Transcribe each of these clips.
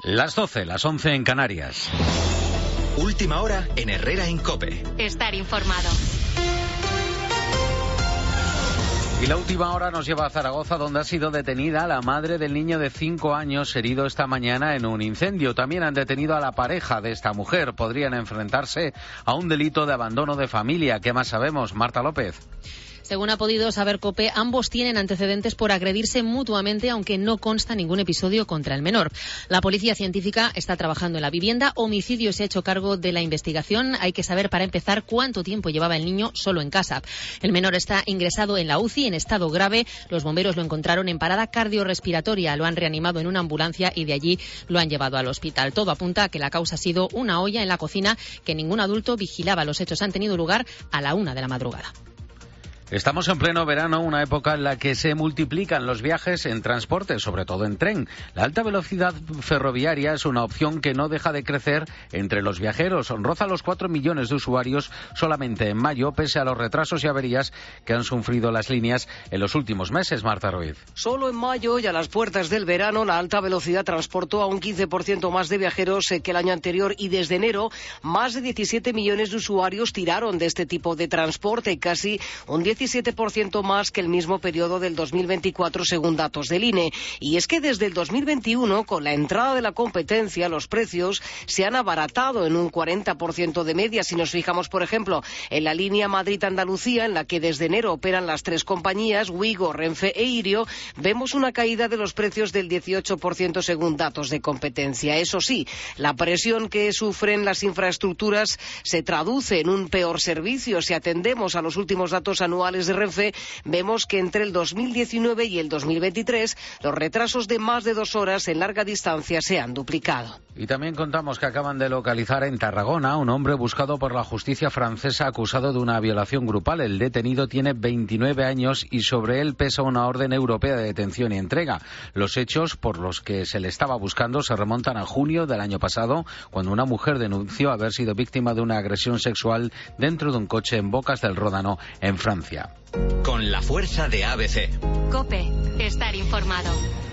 Las 12, las 11 en Canarias. Última hora en Herrera en COPE. Estar informado. Y la última hora nos lleva a Zaragoza, donde ha sido detenida la madre del niño de 5 años herido esta mañana en un incendio. También han detenido a la pareja de esta mujer. Podrían enfrentarse a un delito de abandono de familia. ¿Qué más sabemos? Marta López. Según ha podido saber COPE, ambos tienen antecedentes por agredirse mutuamente, aunque no consta ningún episodio contra el menor. La policía científica está trabajando en la vivienda. Homicidio se ha hecho cargo de la investigación. Hay que saber, para empezar, cuánto tiempo llevaba el niño solo en casa. El menor está ingresado en la UCI en estado grave. Los bomberos lo encontraron en parada cardiorrespiratoria. Lo han reanimado en una ambulancia y de allí lo han llevado al hospital. Todo apunta a que la causa ha sido una olla en la cocina que ningún adulto vigilaba. Los hechos han tenido lugar a la 1 de la madrugada. Estamos en pleno verano, una época en la que se multiplican los viajes en transporte, sobre todo en tren. La alta velocidad ferroviaria es una opción que no deja de crecer entre los viajeros. Roza los 4 millones de usuarios solamente en mayo, pese a los retrasos y averías que han sufrido las líneas en los últimos meses. Marta Ruiz. Solo en mayo y a las puertas del verano, la alta velocidad transportó a un 15% más de viajeros que el año anterior, y desde enero más de 17 millones de usuarios tiraron de este tipo de transporte, casi un 17% más que el mismo periodo del 2024, según datos del INE. Y es que desde el 2021, con la entrada de la competencia, los precios se han abaratado en un 40% de media. Si nos fijamos, por ejemplo, en la línea Madrid-Andalucía, en la que desde enero operan las 3 compañías, Wigo, Renfe e Irio, vemos una caída de los precios del 18% según datos de competencia. Eso sí, la presión que sufren las infraestructuras se traduce en un peor servicio. Si atendemos a los últimos datos anuales de Renfe, vemos que entre el 2019 y el 2023 los retrasos de más de 2 horas en larga distancia se han duplicado. Y también contamos que acaban de localizar en Tarragona a un hombre buscado por la justicia francesa acusado de una violación grupal. El detenido tiene 29 años y sobre él pesa una orden europea de detención y entrega. Los hechos por los que se le estaba buscando se remontan a junio del año pasado, cuando una mujer denunció haber sido víctima de una agresión sexual dentro de un coche en Bocas del Ródano, en Francia. Con la fuerza de ABC. COPE. Estar informado.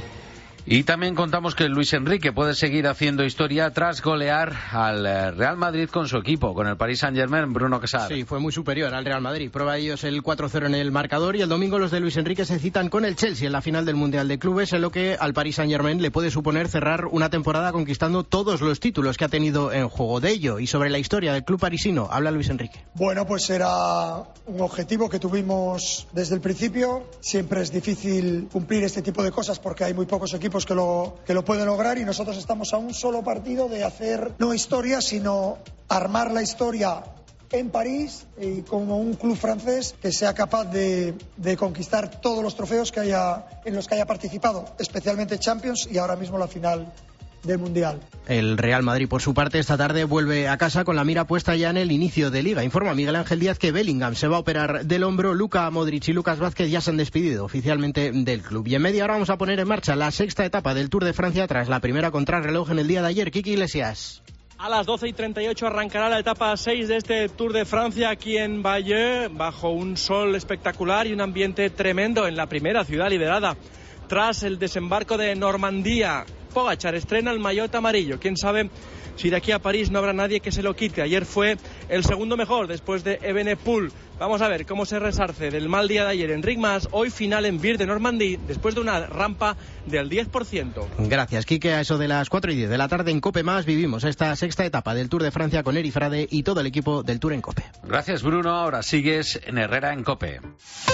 Y también contamos que Luis Enrique puede seguir haciendo historia tras golear al Real Madrid con su equipo, con el Paris Saint-Germain. Bruno Quesada. Sí, fue muy superior al Real Madrid. Prueba ellos el 4-0 en el marcador, y el domingo los de Luis Enrique se citan con el Chelsea en la final del Mundial de Clubes, en lo que al Paris Saint-Germain le puede suponer cerrar una temporada conquistando todos los títulos que ha tenido en juego. De ello y sobre la historia del club parisino habla Luis Enrique. Bueno, pues era un objetivo que tuvimos desde el principio. Siempre es difícil cumplir este tipo de cosas porque hay muy pocos equipos que lo pueden lograr, y nosotros estamos a un solo partido de hacer no historia, sino armar la historia en París, y como un club francés que sea capaz de conquistar todos los trofeos en los que haya participado, especialmente Champions y ahora mismo la final del Mundial. El Real Madrid, por su parte, esta tarde vuelve a casa con la mira puesta ya en el inicio de Liga. Informa Miguel Ángel Díaz que Bellingham se va a operar del hombro, Luka Modric y Lucas Vázquez ya se han despedido oficialmente del club. Y en media hora vamos a poner en marcha la 6ª etapa del Tour de Francia tras la primera contrarreloj en el día de ayer. Kiki Iglesias. A las 12:38 arrancará la etapa 6 de este Tour de Francia aquí en Bayeux, bajo un sol espectacular y un ambiente tremendo en la primera ciudad liderada. Tras el desembarco de Normandía, Pogačar estrena el maillot amarillo. Quién sabe si de aquí a París no habrá nadie que se lo quite. Ayer fue el segundo mejor después de Evenepoel. Vamos a ver cómo se resarce del mal día de ayer Enric Mas. Hoy final en Vir de Normandía después de una rampa del 10%. Gracias, Quique. A eso de las 4:10 de la tarde en COPE Más vivimos esta 6ª etapa del Tour de Francia con Eri Frade y todo el equipo del Tour en COPE. Gracias, Bruno. Ahora sigues en Herrera en COPE.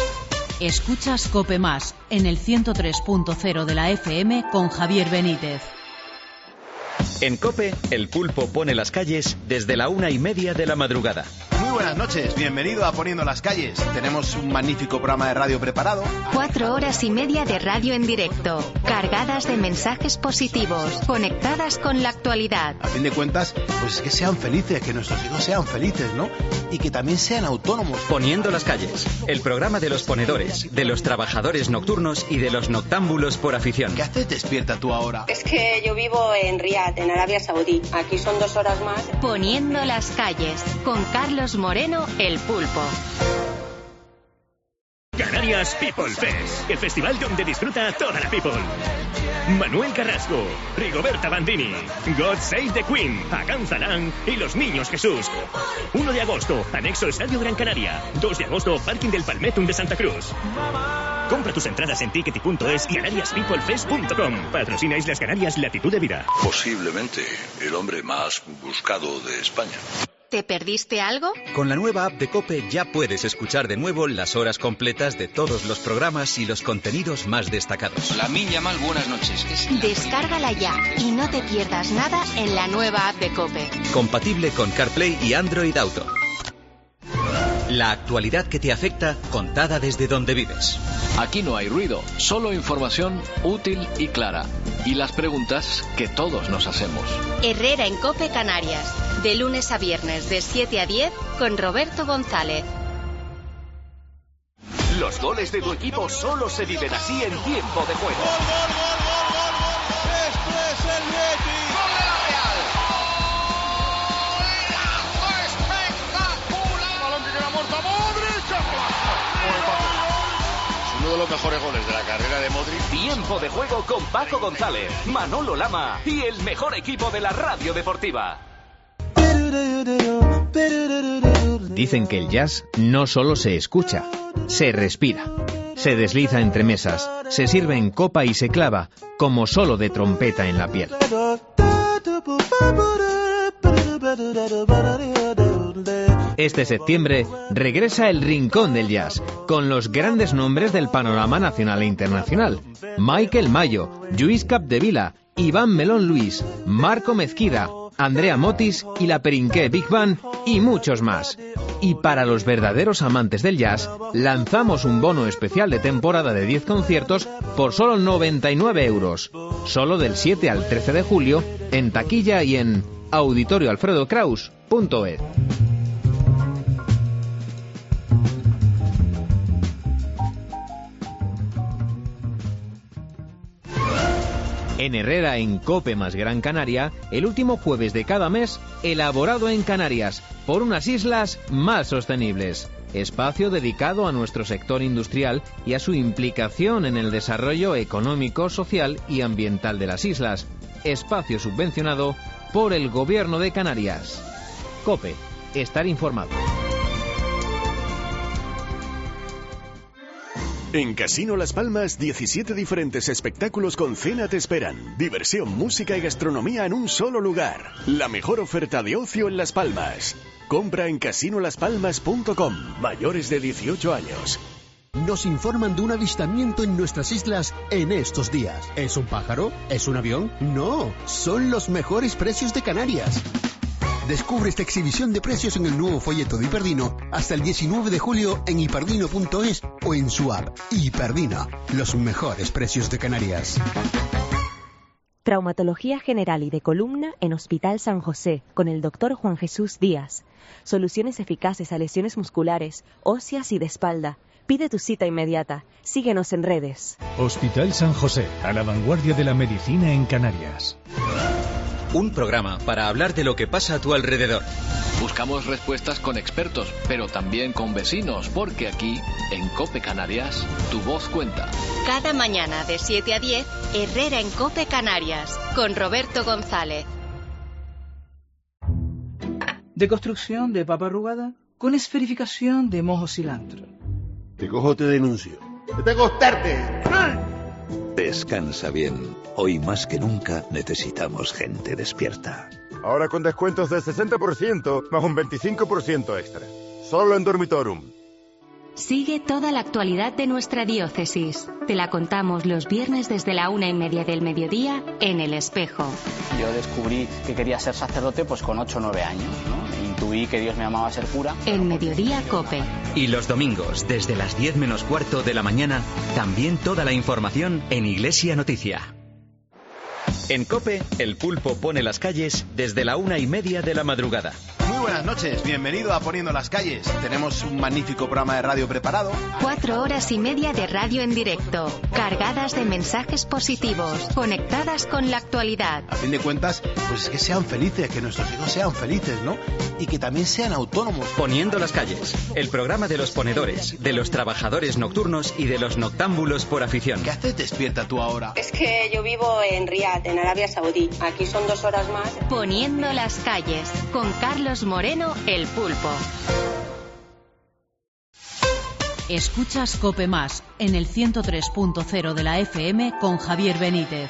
Escuchas COPE Más en el 103.0 de la FM con Javier Benítez. En COPE, el pulpo pone las calles desde la 1:30 de la madrugada. Muy buenas noches, bienvenido a Poniendo las Calles. Tenemos un magnífico programa de radio preparado. 4 horas y media de radio en directo, cargadas de mensajes positivos, conectadas con la actualidad. A fin de cuentas, pues es que sean felices, que nuestros hijos sean felices, ¿no? Y que también sean autónomos. Poniendo las Calles, el programa de los ponedores, de los trabajadores nocturnos y de los noctámbulos por afición. ¿Qué haces despierta tú ahora? Es que yo vivo en Riad, en Arabia Saudí. Aquí son 2 horas más. Poniendo las Calles, con Carlos Moreno, el pulpo. Canarias Canarias People Fest, el festival donde disfruta toda la people. Manuel Carrasco, Rigoberta Bandini, God Save the Queen, Agán Zalán y Los Niños Jesús. 1 de agosto, anexo Estadio Gran Canaria. 2 de agosto, Parking del Palmetum de Santa Cruz. Compra tus entradas en tickety.es y canariaspeoplefest.com. Patrocina Islas Canarias Latitud de Vida. Posiblemente el hombre más buscado de España. ¿Te perdiste algo? Con la nueva app de COPE ya puedes escuchar de nuevo las horas completas de todos los programas y los contenidos más destacados. La Minya Mal, buenas noches. Descárgala ya y no te pierdas nada en la nueva app de COPE. Compatible con CarPlay y Android Auto. La actualidad que te afecta, contada desde donde vives. Aquí no hay ruido, solo información útil y clara. Y las preguntas que todos nos hacemos. Herrera en COPE Canarias. De lunes a viernes de 7 a 10 con Roberto González. Los goles de tu equipo solo se viven así en tiempo de juego. Esto es el Betis. ¡Gol de la Real! ¡Espectacular! Balón que queda muerto a Modric. Es uno de los mejores goles de la carrera de Modric. Tiempo de juego con Paco González, Manolo Lama y el mejor equipo de la radio deportiva. Dicen que el jazz no solo se escucha, se respira. Se desliza entre mesas, se sirve en copa y se clava, como solo de trompeta en la piel. Este septiembre regresa el Rincón del Jazz, con los grandes nombres del panorama nacional e internacional. Michael Mayo, Lluís Capdevila, Iván Melón Luis, Marco Mezquida, Andrea Motis y la Perinqué Big Band y muchos más. Y para los verdaderos amantes del jazz, lanzamos un bono especial de temporada de 10 conciertos por solo 99 euros. Solo del 7 al 13 de julio, en taquilla y en auditorioalfredokraus.es. En Herrera, en COPE más Gran Canaria, el último jueves de cada mes, elaborado en Canarias, por unas islas más sostenibles. Espacio dedicado a nuestro sector industrial y a su implicación en el desarrollo económico, social y ambiental de las islas. Espacio subvencionado por el Gobierno de Canarias. COPE, estar informado. En Casino Las Palmas, 17 diferentes espectáculos con cena te esperan. Diversión, música y gastronomía en un solo lugar. La mejor oferta de ocio en Las Palmas. Compra en casinolaspalmas.com. Mayores de 18 años. Nos informan de un avistamiento en nuestras islas en estos días. ¿Es un pájaro? ¿Es un avión? No, son los mejores precios de Canarias. Descubre esta exhibición de precios en el nuevo folleto de Hiperdino hasta el 19 de julio en hiperdino.es o en su app. Hiperdino, los mejores precios de Canarias. Traumatología general y de columna en Hospital San José con el Dr. Juan Jesús Díaz. Soluciones eficaces a lesiones musculares, óseas y de espalda. Pide tu cita inmediata. Síguenos en redes. Hospital San José, a la vanguardia de la medicina en Canarias. Un programa para hablar de lo que pasa a tu alrededor. Buscamos respuestas con expertos, pero también con vecinos, porque aquí, en COPE Canarias, tu voz cuenta. Cada mañana de 7 a 10, Herrera en COPE Canarias, con Roberto González. Deconstrucción de papa arrugada con esferificación de mojo cilantro. Te cojo, te denuncio. ¡Que te costarte! Descansa bien. Hoy más que nunca necesitamos gente despierta. Ahora con descuentos del 60% más un 25% extra. Solo en Dormitorum. Sigue toda la actualidad de nuestra diócesis. Te la contamos los viernes desde la 1:30 del mediodía en El Espejo. Yo descubrí que quería ser sacerdote pues con 8 o 9 años, ¿no? Intuí que Dios me llamaba a ser cura. El Mediodía COPE. Y los domingos, desde las 10 menos cuarto de la mañana, también toda la información en Iglesia Noticia. En COPE, el pulpo pone las calles desde la 1:30 de la madrugada. Muy buenas noches, bienvenido a Poniendo las Calles. Tenemos un magnífico programa de radio preparado. 4 horas y media de radio en directo, cargadas de mensajes positivos, conectadas con la actualidad. A fin de cuentas, pues es que sean felices, que nuestros hijos sean felices, ¿no? Y que también sean autónomos. Poniendo las Calles, el programa de los ponedores, de los trabajadores nocturnos y de los noctámbulos por afición. ¿Qué haces despierta tú ahora? Es que yo vivo en Riad, en Arabia Saudí. Aquí son 2 horas más. Poniendo las Calles, con Carlos Moreno, el Pulpo. Escuchas COPE Más en el 103.0 de la FM con Javier Benítez.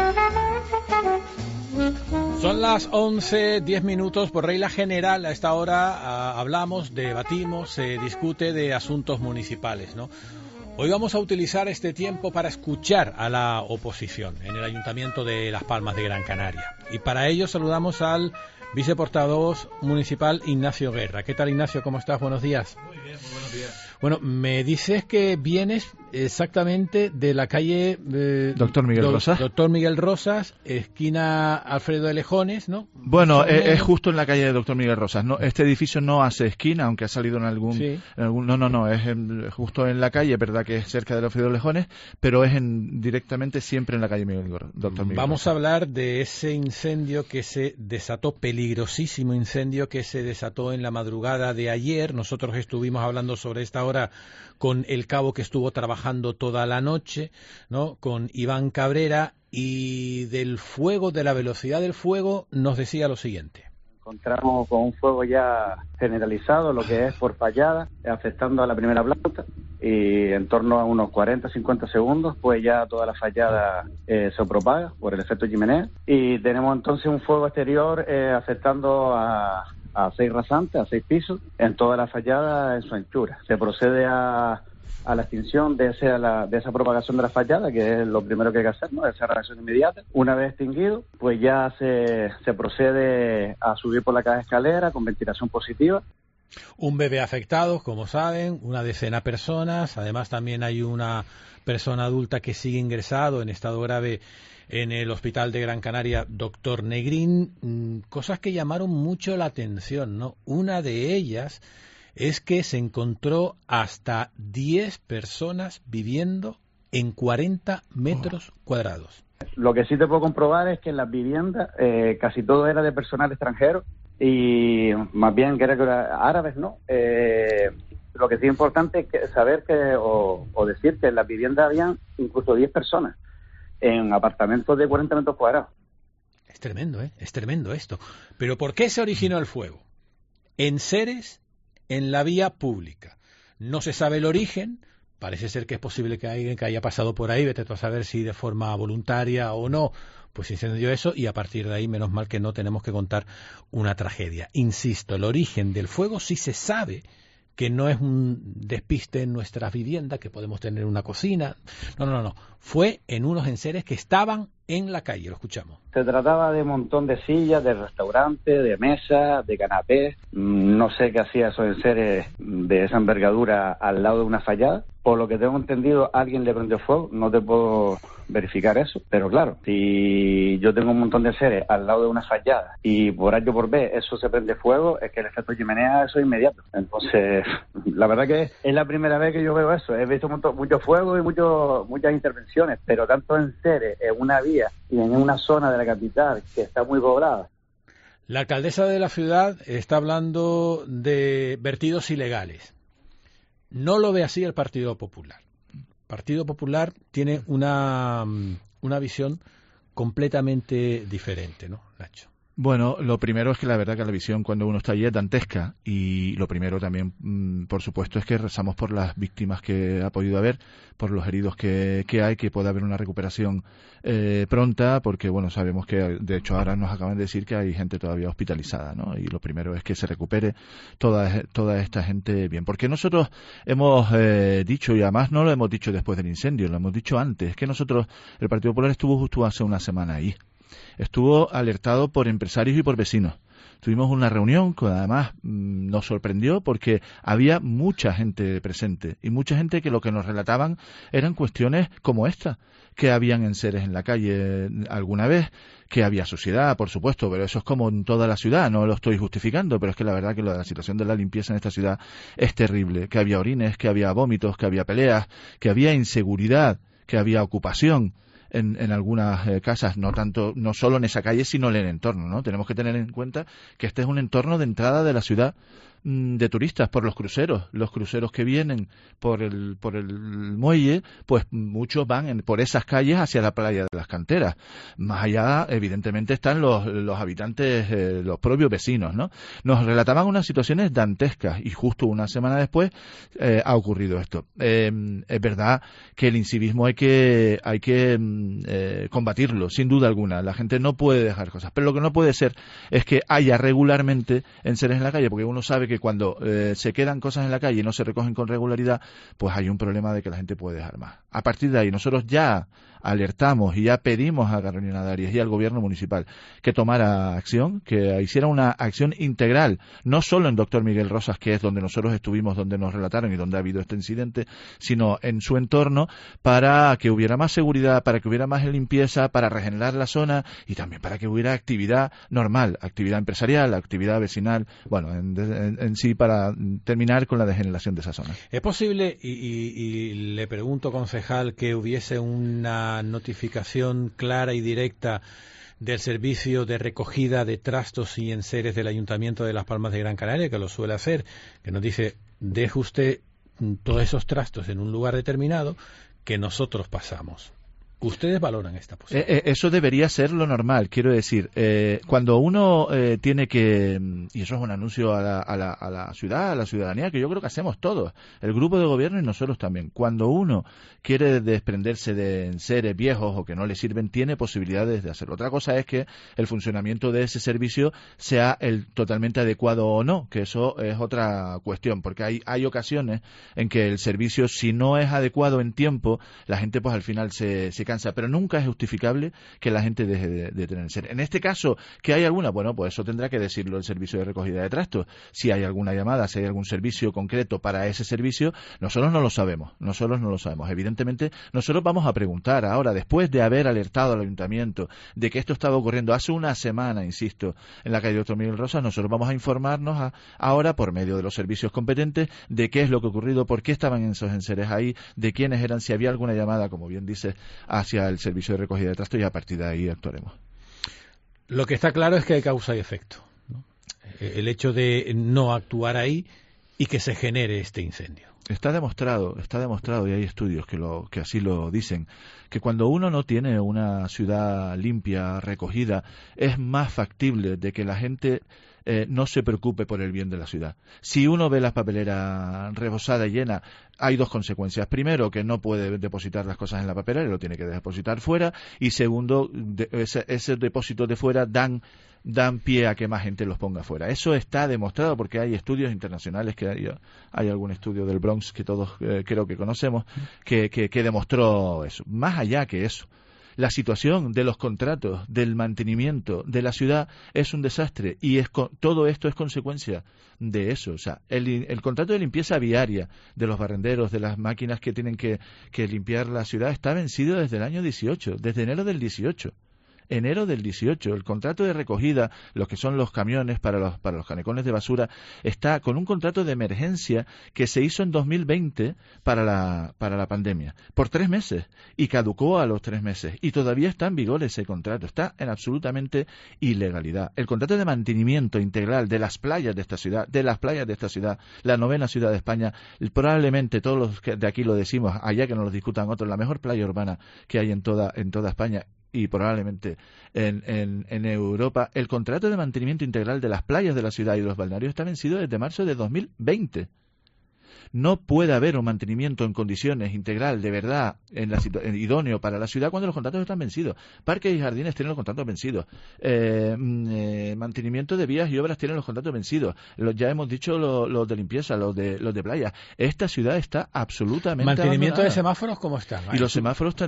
Son las 11:10 minutos. Por regla general, a esta hora hablamos, debatimos, se discute de asuntos municipales, ¿no? Hoy vamos a utilizar este tiempo para escuchar a la oposición en el Ayuntamiento de Las Palmas de Gran Canaria. Y para ello saludamos al viceportavoz municipal Ignacio Guerra. ¿Qué tal, Ignacio? ¿Cómo estás? Buenos días. Muy bien, buenos días. Bueno, me dices que vienes exactamente de la calle Doctor Miguel Rosas. Doctor Miguel Rosas, esquina Alfredo de Lejones, ¿no? Bueno, es justo en la calle de Doctor Miguel Rosas. No, este edificio no hace esquina, aunque ha salido en algún... Sí. No, es justo en la calle, verdad que es cerca de Alfredo de Lejones, pero es directamente siempre en la calle Doctor Miguel Vamos Rosas. a hablar de ese incendio que se desató, peligrosísimo incendio que se desató en la madrugada de ayer. Nosotros estuvimos hablando sobre esta hora con el cabo que estuvo trabajando toda la noche, ¿no? Con Iván Cabrera, y del fuego, de la velocidad del fuego, nos decía lo siguiente. Encontramos con un fuego ya generalizado, lo que es por fallada, afectando a la primera planta, y en torno a unos 40-50 segundos, pues ya toda la fallada se propaga por el efecto chimenea, y tenemos entonces un fuego exterior afectando a 6 rasantes, a 6 pisos, en toda la fallada en su anchura. Se procede a la extinción de esa propagación de la fallada, que es lo primero que hay que hacer, ¿no? Esa reacción inmediata. Una vez extinguido, pues ya se procede a subir por la caja escalera con ventilación positiva. Un bebé afectado, como saben, una decena de personas. Además, también hay una persona adulta que sigue ingresado en estado grave en el Hospital de Gran Canaria, Doctor Negrín. Cosas que llamaron mucho la atención, ¿no? Una de ellas es que se encontró hasta 10 personas viviendo en 40 metros cuadrados. Lo que sí te puedo comprobar es que en las viviendas casi todo era de personal extranjero, y más bien que era árabes, ¿no? Lo que sí es importante es saber o decir que en las viviendas habían incluso 10 personas en apartamentos de 40 metros cuadrados. Es tremendo, ¿eh? Es tremendo esto. Pero ¿por qué se originó el fuego? Enseres en la vía pública. No se sabe el origen. Parece ser que es posible que alguien que haya pasado por ahí, vete tú a saber si de forma voluntaria o no, pues incendió eso, y a partir de ahí, menos mal que no tenemos que contar una tragedia. Insisto, el origen del fuego sí se sabe, que no es un despiste en nuestras viviendas, que podemos tener una cocina. No. Fue en unos enseres que estaban en la calle. Lo escuchamos. Se trataba de un montón de sillas, de restaurantes, de mesas, de canapés. No sé qué hacía esos enseres de esa envergadura al lado de una fallada. Por lo que tengo entendido, alguien le prendió fuego. No te puedo verificar eso, pero claro, si yo tengo un montón de enseres al lado de una fallada y por A o por B eso se prende fuego, es que el efecto chimenea eso es inmediato. Entonces, la verdad que es la primera vez que yo veo eso. He visto mucho fuego y muchas intervenciones, pero tanto enseres en una vía y en una zona de la capital que está muy poblada. La alcaldesa de la ciudad está hablando de vertidos ilegales. No lo ve así el Partido Popular. El Partido Popular tiene una visión completamente diferente, ¿no, Nacho? Bueno, lo primero es que la verdad que la visión cuando uno está allí es dantesca, y lo primero también, por supuesto, es que rezamos por las víctimas que ha podido haber, por los heridos que hay, que pueda haber una recuperación pronta, porque bueno, sabemos que de hecho ahora nos acaban de decir que hay gente todavía hospitalizada, ¿no? Y lo primero es que se recupere toda esta gente bien, porque nosotros hemos dicho, y además no lo hemos dicho después del incendio, lo hemos dicho antes, que nosotros, el Partido Popular estuvo justo hace una semana ahí. Estuvo alertado por empresarios y por vecinos. Tuvimos una reunión que además nos sorprendió porque había mucha gente presente y mucha gente que lo que nos relataban eran cuestiones como esta, que habían enseres en la calle alguna vez, que había suciedad, por supuesto, pero eso es como en toda la ciudad, no lo estoy justificando, pero es que la verdad que la situación de la limpieza en esta ciudad es terrible, que había orines, que había vómitos, que había peleas, que había inseguridad, que había ocupación en algunas casas, no solo en esa calle, sino en el entorno, ¿no? Tenemos que tener en cuenta que este es un entorno de entrada de la ciudad de turistas por los cruceros que vienen por el muelle, pues muchos van por esas calles hacia la playa de las Canteras. Más allá, evidentemente, están los habitantes, los propios vecinos, ¿no? Nos relataban unas situaciones dantescas y justo una semana después ha ocurrido esto. Es verdad que el incivismo hay que combatirlo, sin duda alguna. La gente no puede dejar cosas, pero lo que no puede ser es que haya regularmente enseres en la calle, porque uno sabe que cuando se quedan cosas en la calle y no se recogen con regularidad, pues hay un problema de que la gente puede dejar más. A partir de ahí, nosotros ya alertamos y ya pedimos a Carolina Darias y al gobierno municipal que tomara acción, que hiciera una acción integral, no solo en Doctor Miguel Rosas, que es donde nosotros estuvimos, donde nos relataron y donde ha habido este incidente, sino en su entorno, para que hubiera más seguridad, para que hubiera más limpieza, para regenerar la zona y también para que hubiera actividad normal, actividad empresarial, actividad vecinal, bueno, en sí, para terminar con la degeneración de esa zona. ¿Es posible, y le pregunto, concejal, que hubiese una notificación clara y directa del servicio de recogida de trastos y enseres del Ayuntamiento de Las Palmas de Gran Canaria, que lo suele hacer, que nos dice, deje usted todos esos trastos en un lugar determinado que nosotros pasamos? ¿Ustedes valoran esta posibilidad? Eso debería ser lo normal, quiero decir, cuando uno tiene que, y eso es un anuncio a la ciudad, a la ciudadanía, que yo creo que hacemos todos, el grupo de gobierno y nosotros también, cuando uno quiere desprenderse de enseres viejos o que no le sirven, tiene posibilidades de hacerlo. Otra cosa es que el funcionamiento de ese servicio sea el totalmente adecuado o no, que eso es otra cuestión, porque hay ocasiones en que el servicio, si no es adecuado en tiempo, la gente pues al final se cansa, pero nunca es justificable que la gente deje de tener enseres. En este caso, ¿que hay alguna? Bueno, pues eso tendrá que decirlo el servicio de recogida de trastos. Si hay alguna llamada, si hay algún servicio concreto para ese servicio, nosotros no lo sabemos. Evidentemente, nosotros vamos a preguntar ahora, después de haber alertado al ayuntamiento de que esto estaba ocurriendo hace una semana, insisto, en la calle Doctor Miguel Rosas, nosotros vamos a informarnos ahora, por medio de los servicios competentes, de qué es lo que ha ocurrido, por qué estaban esos enseres ahí, de quiénes eran, si había alguna llamada, como bien dice, hacia el servicio de recogida de trastos, y a partir de ahí actuaremos. Lo que está claro es que hay causa y efecto, ¿no? El hecho de no actuar ahí y que se genere este incendio. Está demostrado, y hay estudios que así lo dicen, que cuando uno no tiene una ciudad limpia, recogida, es más factible de que la gente no se preocupe por el bien de la ciudad. Si uno ve la papelera rebosada y llena, hay dos consecuencias. Primero, que no puede depositar las cosas en la papelera y lo tiene que depositar fuera. Y segundo, ese depósito de fuera dan pie a que más gente los ponga fuera. Eso está demostrado porque hay estudios internacionales, que hay algún estudio del Bronx que todos creo que conocemos, que demostró eso. Más allá que eso, la situación de los contratos, del mantenimiento de la ciudad es un desastre y todo esto es consecuencia de eso. O sea, el contrato de limpieza viaria de los barrenderos, de las máquinas que tienen que limpiar la ciudad, está vencido desde el año 18, desde enero del 18. Enero del 18, el contrato de recogida, los que son los camiones para los canecones de basura, está con un contrato de emergencia que se hizo en 2020 para la pandemia, por 3 meses, y caducó a los 3 meses, y todavía está en vigor ese contrato, está en absolutamente ilegalidad. El contrato de mantenimiento integral de las playas de esta ciudad, la 9ª ciudad de España, probablemente todos los que de aquí lo decimos, allá que nos lo discutan otros, la mejor playa urbana que hay en toda España, y probablemente en Europa, el contrato de mantenimiento integral de las playas de la ciudad y de los balnearios está vencido desde marzo de 2020. No puede haber un mantenimiento en condiciones integral, de verdad, idóneo para la ciudad cuando los contratos están vencidos. Parques y jardines tienen los contratos vencidos. Mantenimiento de vías y obras tienen los contratos vencidos. Ya hemos dicho los de limpieza, los de playa. Esta ciudad está absolutamente ¿Mantenimiento abandonada. De semáforos cómo están? Y los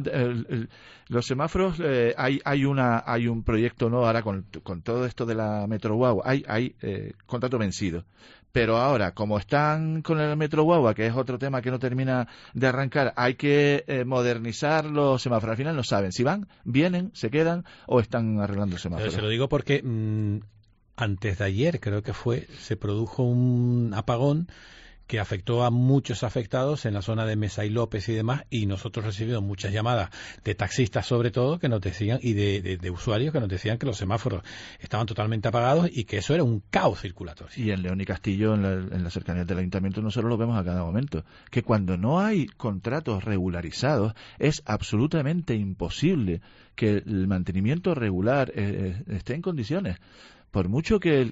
semáforos, hay un proyecto, ¿no? Ahora con todo esto de la Metro Wow, hay contrato vencido. Pero ahora, como están con el Metro Guagua, que es otro tema que no termina de arrancar, hay que modernizar los semáforos. Al final no saben si van, vienen, se quedan o están arreglando el semáforo. Pero se lo digo porque antes de ayer, creo que fue, se produjo un apagón que afectó a muchos afectados en la zona de Mesa y López y demás, y nosotros recibimos muchas llamadas de taxistas sobre todo que nos decían, y de usuarios que nos decían que los semáforos estaban totalmente apagados y que eso era un caos circulatorio. Y en León y Castillo, en la cercanía del ayuntamiento, nosotros lo vemos a cada momento, que cuando no hay contratos regularizados es absolutamente imposible que el mantenimiento regular esté en condiciones. Por mucho que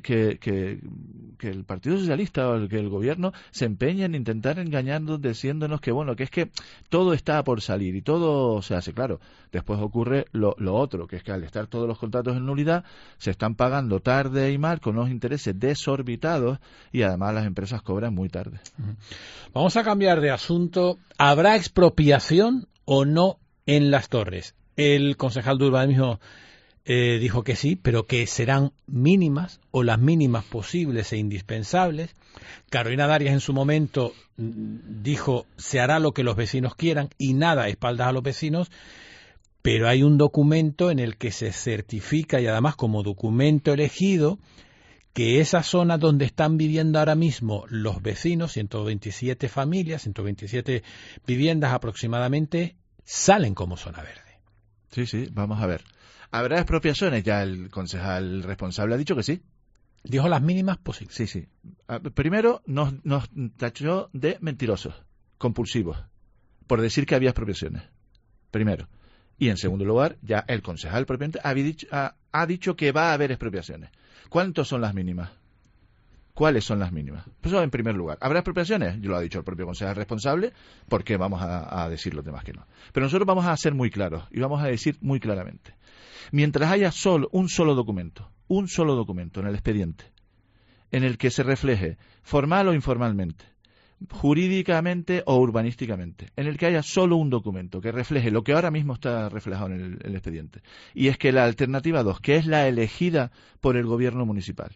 el Partido Socialista o que el Gobierno se empeñe en intentar engañarnos diciéndonos que bueno, que es que todo está por salir y todo se hace, claro. Después ocurre lo otro, que es que al estar todos los contratos en nulidad se están pagando tarde y mal con unos intereses desorbitados y además las empresas cobran muy tarde. Vamos a cambiar de asunto. ¿Habrá expropiación o no en Las Torres? El concejal de urbanismo dijo que sí, pero que serán mínimas o las mínimas posibles e indispensables. Carolina Darias en su momento dijo se hará lo que los vecinos quieran y nada a espaldas a los vecinos, pero hay un documento en el que se certifica y además como documento elegido que esa zona donde están viviendo ahora mismo los vecinos, 127 familias, 127 viviendas aproximadamente, salen como zona verde. Sí, vamos a ver. ¿Habrá expropiaciones? Ya el concejal responsable ha dicho que sí. Dijo las mínimas posibles. Sí. Primero nos tachó de mentirosos, compulsivos, por decir que había expropiaciones. Primero. Y en segundo lugar, ya el concejal propiamente ha dicho que va a haber expropiaciones. ¿Cuántas son las mínimas? ¿Cuáles son las mínimas? Pues eso en primer lugar. ¿Habrá expropiaciones? Yo lo ha dicho el propio concejal responsable, porque vamos a decir los demás que no. Pero nosotros vamos a ser muy claros y vamos a decir muy claramente. Mientras haya un solo documento en el expediente, en el que se refleje formal o informalmente, jurídicamente o urbanísticamente, en el que haya solo un documento que refleje lo que ahora mismo está reflejado en el expediente, y es que la alternativa 2, que es la elegida por el gobierno municipal,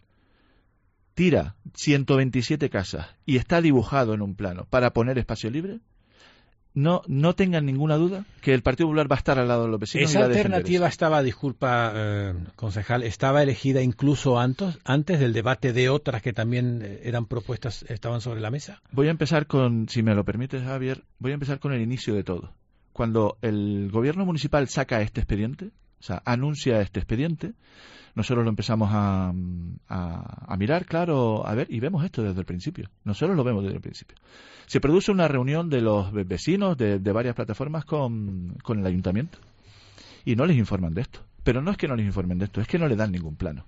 tira 127 casas y está dibujado en un plano para poner espacio libre, no tengan ninguna duda que el Partido Popular va a estar al lado de los vecinos. Esa y va a defender alternativa eso. estaba, disculpa, concejal, estaba elegida incluso antes del debate de otras que también eran propuestas, estaban sobre la mesa. Voy a empezar si me lo permites, Javier, con el inicio de todo. Cuando el gobierno municipal saca este expediente, o sea, anuncia este expediente, nosotros lo empezamos a mirar, claro, a ver, y vemos esto desde el principio. Nosotros lo vemos desde el principio. Se produce una reunión de los vecinos de varias plataformas con el ayuntamiento y no les informan de esto. Pero no es que no les informen de esto, es que no le dan ningún plano.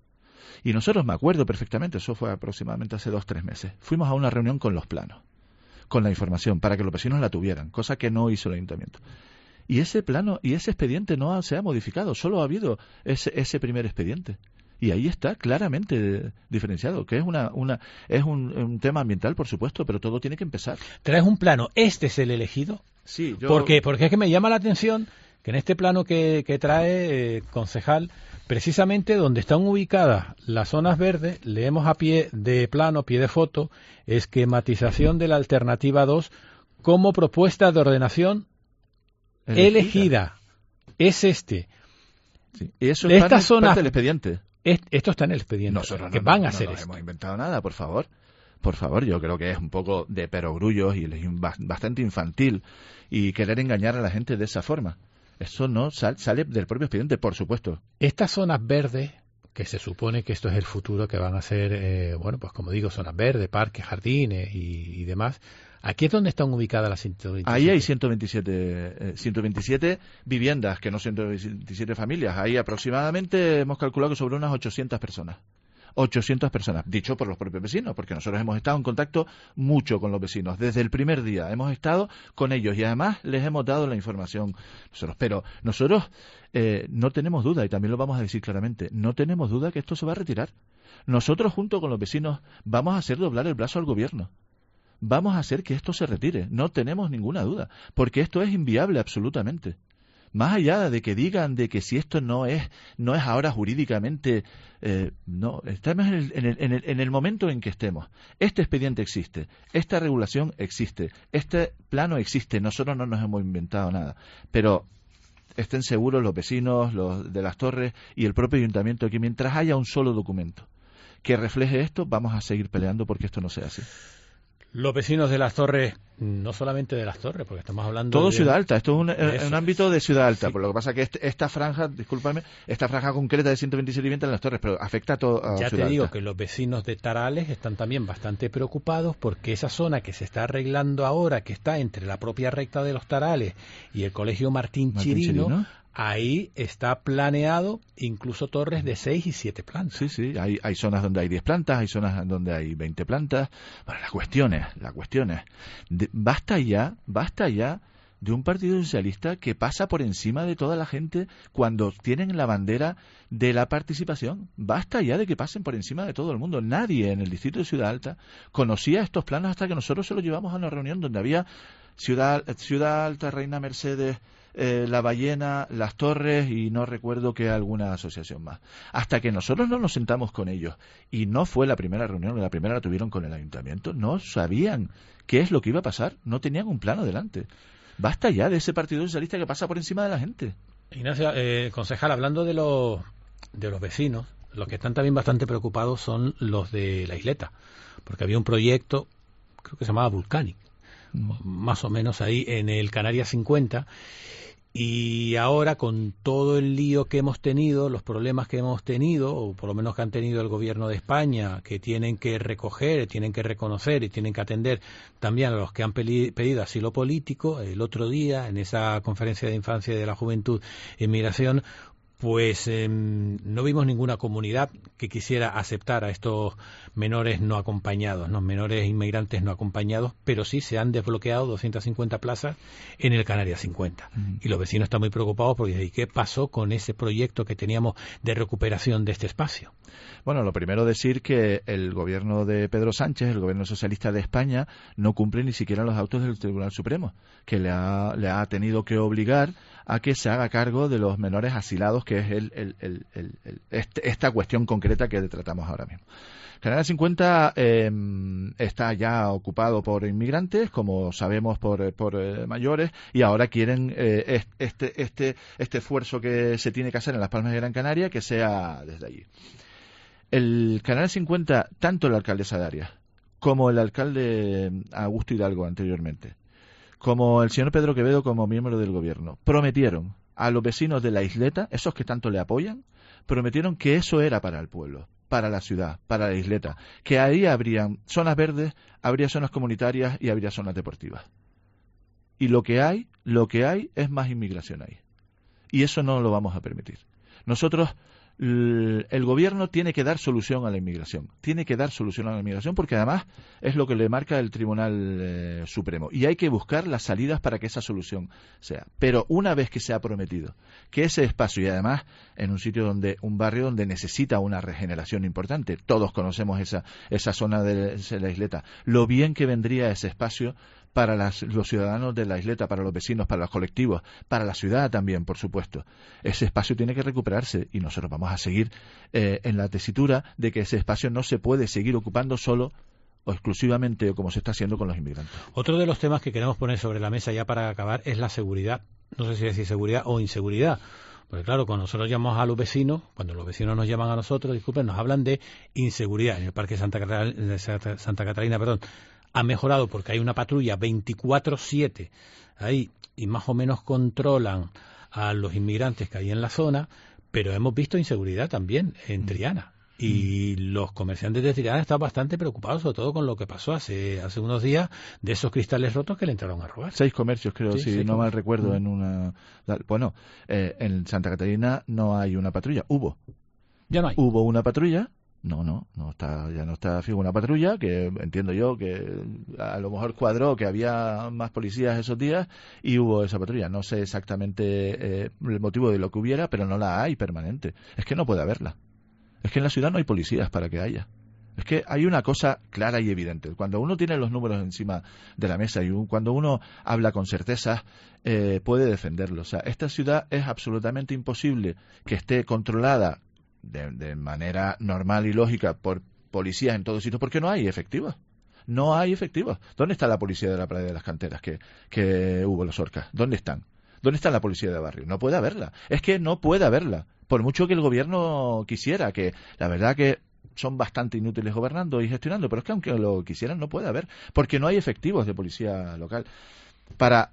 Y nosotros, me acuerdo perfectamente, eso fue aproximadamente hace 2-3 meses, fuimos a una reunión con los planos, con la información, para que los vecinos la tuvieran, cosa que no hizo el ayuntamiento. Y ese plano y ese expediente no se ha modificado, solo ha habido ese primer expediente. Y ahí está claramente diferenciado, que es un tema ambiental, por supuesto, pero todo tiene que empezar. ¿Traes un plano? ¿Este es el elegido? Sí, yo... Porque es que me llama la atención que en este plano que trae concejal, precisamente donde están ubicadas las zonas verdes, leemos a pie de plano, pie de foto, esquematización de la alternativa 2 como propuesta de ordenación elegida. Es este. Sí. Y eso es parte del expediente. Esto está en el expediente. Nosotros van a hacer no esto. hemos inventado nada, por favor. Por favor, yo creo que es un poco de perogrullos y bastante infantil y querer engañar a la gente de esa forma. Eso no sale del propio expediente, por supuesto. Estas zonas verdes, que se supone que esto es el futuro, que van a ser, pues como digo, zonas verdes, parques, jardines y demás. ¿Aquí es donde están ubicadas las 127? Ahí hay 127 viviendas, que no 127 familias. Ahí aproximadamente hemos calculado que sobre unas 800 personas. 800 personas, dicho por los propios vecinos, porque nosotros hemos estado en contacto mucho con los vecinos. Desde el primer día hemos estado con ellos y además les hemos dado la información nosotros. Pero nosotros no tenemos duda, y también lo vamos a decir claramente, no tenemos duda que esto se va a retirar. Nosotros, junto con los vecinos, vamos a hacer doblar el brazo al gobierno. Vamos a hacer que esto se retire, no tenemos ninguna duda, porque esto es inviable absolutamente. Más allá de que digan de que si esto no es ahora jurídicamente, no, estamos en el momento en que estemos. Este expediente existe, esta regulación existe, este plano existe, nosotros no nos hemos inventado nada, pero estén seguros los vecinos, los de las Torres y el propio ayuntamiento que mientras haya un solo documento que refleje esto, vamos a seguir peleando porque esto no sea así. Los vecinos de las Torres, no solamente de las Torres, porque estamos hablando todo de Ciudad Alta, esto es un ámbito de Ciudad Alta, sí. Por lo que pasa que esta franja, discúlpame, esta franja concreta de 127 viviendas en las Torres, pero afecta a todo a ya Ciudad te digo Alta. Que los vecinos de Tarales están también bastante preocupados porque esa zona que se está arreglando ahora, que está entre la propia recta de los Tarales y el Colegio Martín Chirino, ahí está planeado incluso torres de 6 y 7 plantas. Sí, hay zonas donde hay 10 plantas, hay zonas donde hay 20 plantas. Bueno, la cuestión es, basta ya de un partido socialista que pasa por encima de toda la gente cuando tienen la bandera de la participación. Basta ya de que pasen por encima de todo el mundo. Nadie en el distrito de Ciudad Alta conocía estos planos hasta que nosotros se los llevamos a una reunión donde había Ciudad Alta, Reina Mercedes, La Ballena, Las Torres y no recuerdo que alguna asociación más. Hasta que nosotros no nos sentamos con ellos, y no fue la primera reunión, la primera la tuvieron con el ayuntamiento, no sabían qué es lo que iba a pasar, no tenían un plano delante. Basta ya de ese partido socialista que pasa por encima de la gente. Ignacio, concejal, hablando de los vecinos, los que están también bastante preocupados son los de la isleta, porque había un proyecto, creo que se llamaba Vulcanic, más o menos ahí en el Canarias 50, y ahora con todo el lío que hemos tenido, los problemas que hemos tenido, o por lo menos que han tenido el gobierno de España, que tienen que recoger, tienen que reconocer y tienen que atender también a los que han pedido asilo político, el otro día en esa conferencia de infancia y de la juventud en migración, pues no vimos ninguna comunidad que quisiera aceptar a estos menores no acompañados, ¿no? Menores inmigrantes no acompañados, pero sí se han desbloqueado 250 plazas en el Canarias 50. Y los vecinos están muy preocupados porque dicen, ¿y qué pasó con ese proyecto que teníamos de recuperación de este espacio? Bueno, lo primero decir que el gobierno de Pedro Sánchez, el gobierno socialista de España, no cumple ni siquiera los autos del Tribunal Supremo, que le ha tenido que obligar a que se haga cargo de los menores asilados, que es esta cuestión concreta que tratamos ahora mismo. Canarias 50 está ya ocupado por inmigrantes, como sabemos, por mayores, y ahora quieren este esfuerzo que se tiene que hacer en Las Palmas de Gran Canaria, que sea desde allí. El Canarias 50, tanto la alcaldesa de Arias como el alcalde Augusto Hidalgo anteriormente, como el señor Pedro Quevedo como miembro del gobierno, prometieron a los vecinos de la isleta, esos que tanto le apoyan, prometieron que eso era para el pueblo, para la ciudad, para la isleta, que ahí habrían zonas verdes, habría zonas comunitarias y habría zonas deportivas. Y lo que hay es más inmigración ahí. Y eso no lo vamos a permitir. Nosotros, el gobierno tiene que dar solución a la inmigración, porque además es lo que le marca el Tribunal Supremo, y hay que buscar las salidas para que esa solución sea. Pero una vez que se ha prometido que ese espacio, y además en un barrio donde necesita una regeneración importante, todos conocemos esa zona de la isleta, lo bien que vendría ese espacio para los ciudadanos de la isleta, para los vecinos, para los colectivos, para la ciudad también, por supuesto. Ese espacio tiene que recuperarse y nosotros vamos a seguir en la tesitura de que ese espacio no se puede seguir ocupando solo o exclusivamente o como se está haciendo con los inmigrantes. Otro de los temas que queremos poner sobre la mesa ya para acabar es la seguridad. No sé si decir seguridad o inseguridad. Porque claro, cuando nosotros llamamos a los vecinos, cuando los vecinos nos llaman a nosotros, nos hablan de inseguridad. En el Parque Santa Catalina, ha mejorado porque hay una patrulla 24/7 ahí y más o menos controlan a los inmigrantes que hay en la zona, pero hemos visto inseguridad también en Triana. Y los comerciantes de Triana están bastante preocupados, sobre todo con lo que pasó hace unos días, de esos cristales rotos que le entraron a robar. 6 comercios, creo, si no mal recuerdo, en una... Bueno, en Santa Catarina no hay una patrulla. Ya no hay. Hubo una patrulla. No está, ya no está fijo una patrulla, que entiendo yo que a lo mejor cuadró que había más policías esos días y hubo esa patrulla. No sé exactamente el motivo de lo que hubiera, pero no la hay permanente. Es que no puede haberla. Es que en la ciudad no hay policías para que haya. Es que hay una cosa clara y evidente. Cuando uno tiene los números encima de la mesa y cuando uno habla con certeza, puede defenderlo. O sea, esta ciudad es absolutamente imposible que esté controlada de manera normal y lógica por policías en todos sitios, porque no hay efectivos. No hay efectivos. ¿Dónde está la policía de la playa de las canteras que hubo los Orcas? ¿Dónde están? ¿Dónde está la policía de barrio? No puede haberla. Es que no puede haberla. Por mucho que el gobierno quisiera, que la verdad que son bastante inútiles gobernando y gestionando, pero es que aunque lo quisieran no puede haber, porque no hay efectivos de policía local. Para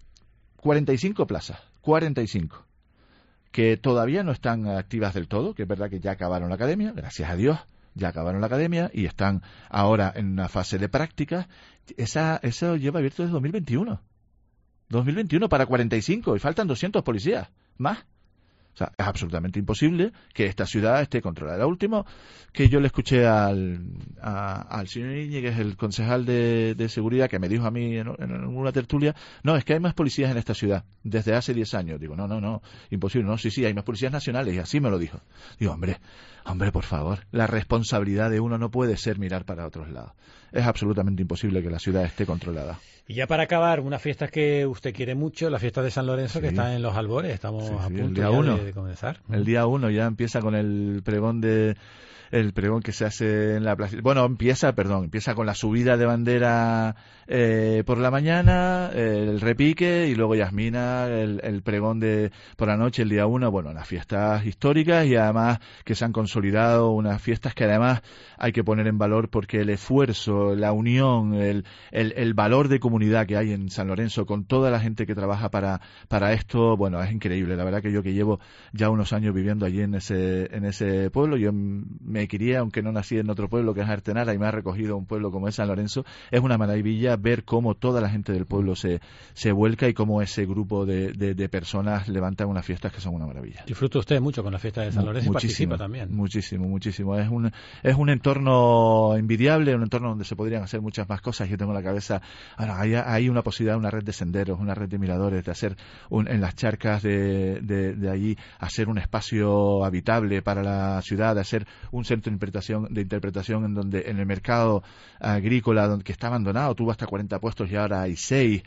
45 plazas, 45, que todavía no están activas del todo, que es verdad que ya acabaron la academia, gracias a Dios, ya acabaron la academia y están ahora en una fase de prácticas. Eso lleva abierto desde 2021. 2021 para 45 y faltan 200 policías más. O sea, es absolutamente imposible que esta ciudad esté controlada. Lo último que yo le escuché al señor Íñiguez, el concejal de seguridad, que me dijo a mí en una tertulia, no, es que hay más policías en esta ciudad desde hace 10 años. Digo, no, imposible. No, sí, hay más policías nacionales y así me lo dijo. Digo, hombre, por favor, la responsabilidad de uno no puede ser mirar para otros lados. Es absolutamente imposible que la ciudad esté controlada. Y ya para acabar, una fiesta que usted quiere mucho, la fiesta de San Lorenzo, que está en los albores. Estamos a punto de comenzar. El día 1 ya empieza con el pregón que se hace en la plaza. Bueno, empieza con la subida de bandera por la mañana, el repique, y luego Yasmina, el pregón por la noche, el día 1. Bueno, unas fiestas históricas y además que se han consolidado, unas fiestas que además hay que poner en valor porque el esfuerzo, la unión, el valor de comunidad que hay en San Lorenzo con toda la gente que trabaja para esto, bueno, es increíble. La verdad que yo, que llevo ya unos años viviendo allí en ese pueblo, yo me quería, aunque no nací en otro pueblo que es Artenara, y me ha recogido un pueblo como es San Lorenzo. Es una maravilla ver cómo toda la gente del pueblo se vuelca y cómo ese grupo de personas levantan unas fiestas que son una maravilla. Disfruta usted mucho con la fiesta de San Lorenzo y participa también. Muchísimo. Es un entorno envidiable, un entorno donde se podrían hacer muchas más cosas. Yo tengo en la cabeza, hay una posibilidad, una red de senderos, una red de miradores, de hacer en las charcas de allí, hacer un espacio habitable para la ciudad, de hacer un centro de interpretación en donde en el mercado agrícola que está abandonado tuvo hasta 40 puestos y ahora hay 6,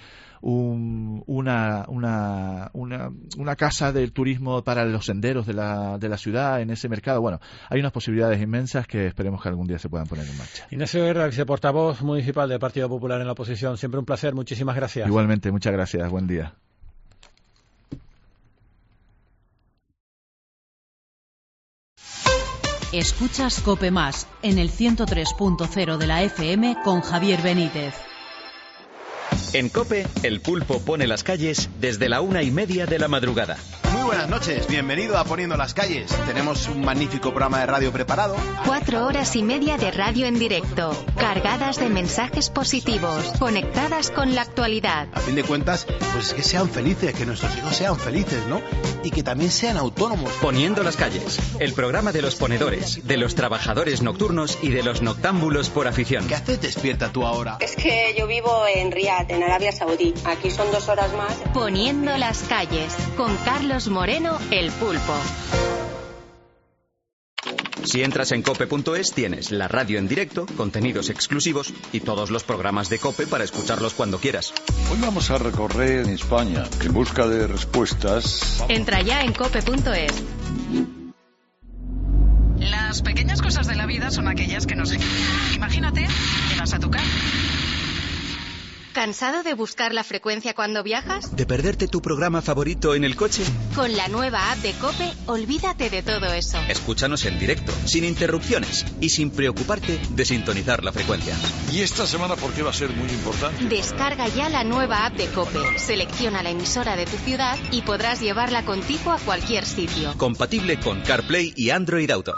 una casa del turismo para los senderos de la ciudad en ese mercado. Bueno, hay unas posibilidades inmensas que esperemos que algún día se puedan poner en marcha. Ignacio Guerra, viceportavoz municipal del Partido Popular en la oposición, siempre un placer, muchísimas gracias. Igualmente, muchas gracias, buen día. Escuchas COPE Más en el 103.0 de la FM con Javier Benítez. En COPE, el pulpo pone las calles desde la 1:30 de la madrugada. Muy buenas noches, bienvenido a Poniendo las Calles. Tenemos un magnífico programa de radio preparado. 4 horas y media de radio en directo, cargadas de mensajes positivos, conectadas con la actualidad. A fin de cuentas, pues es que sean felices, que nuestros hijos sean felices, ¿no? Y que también sean autónomos. Poniendo las calles, el programa de los ponedores, de los trabajadores nocturnos y de los noctámbulos por afición. ¿Qué haces despierta tú ahora? Es que yo vivo en Riad, en Arabia Saudí. Aquí son 2 horas más. Poniendo las calles, con Carlos Moreno, el pulpo. Si entras en cope.es tienes la radio en directo, contenidos exclusivos y todos los programas de COPE para escucharlos cuando quieras. Hoy vamos a recorrer España en busca de respuestas. Entra ya en cope.es. Las pequeñas cosas de la vida son aquellas que nos... Imagínate, llegas a tu casa. ¿Cansado de buscar la frecuencia cuando viajas? ¿De perderte tu programa favorito en el coche? Con la nueva app de COPE, olvídate de todo eso. Escúchanos en directo, sin interrupciones y sin preocuparte de sintonizar la frecuencia. ¿Y esta semana por qué va a ser muy importante? Descarga ya la nueva app de COPE, selecciona la emisora de tu ciudad y podrás llevarla contigo a cualquier sitio. Compatible con CarPlay y Android Auto.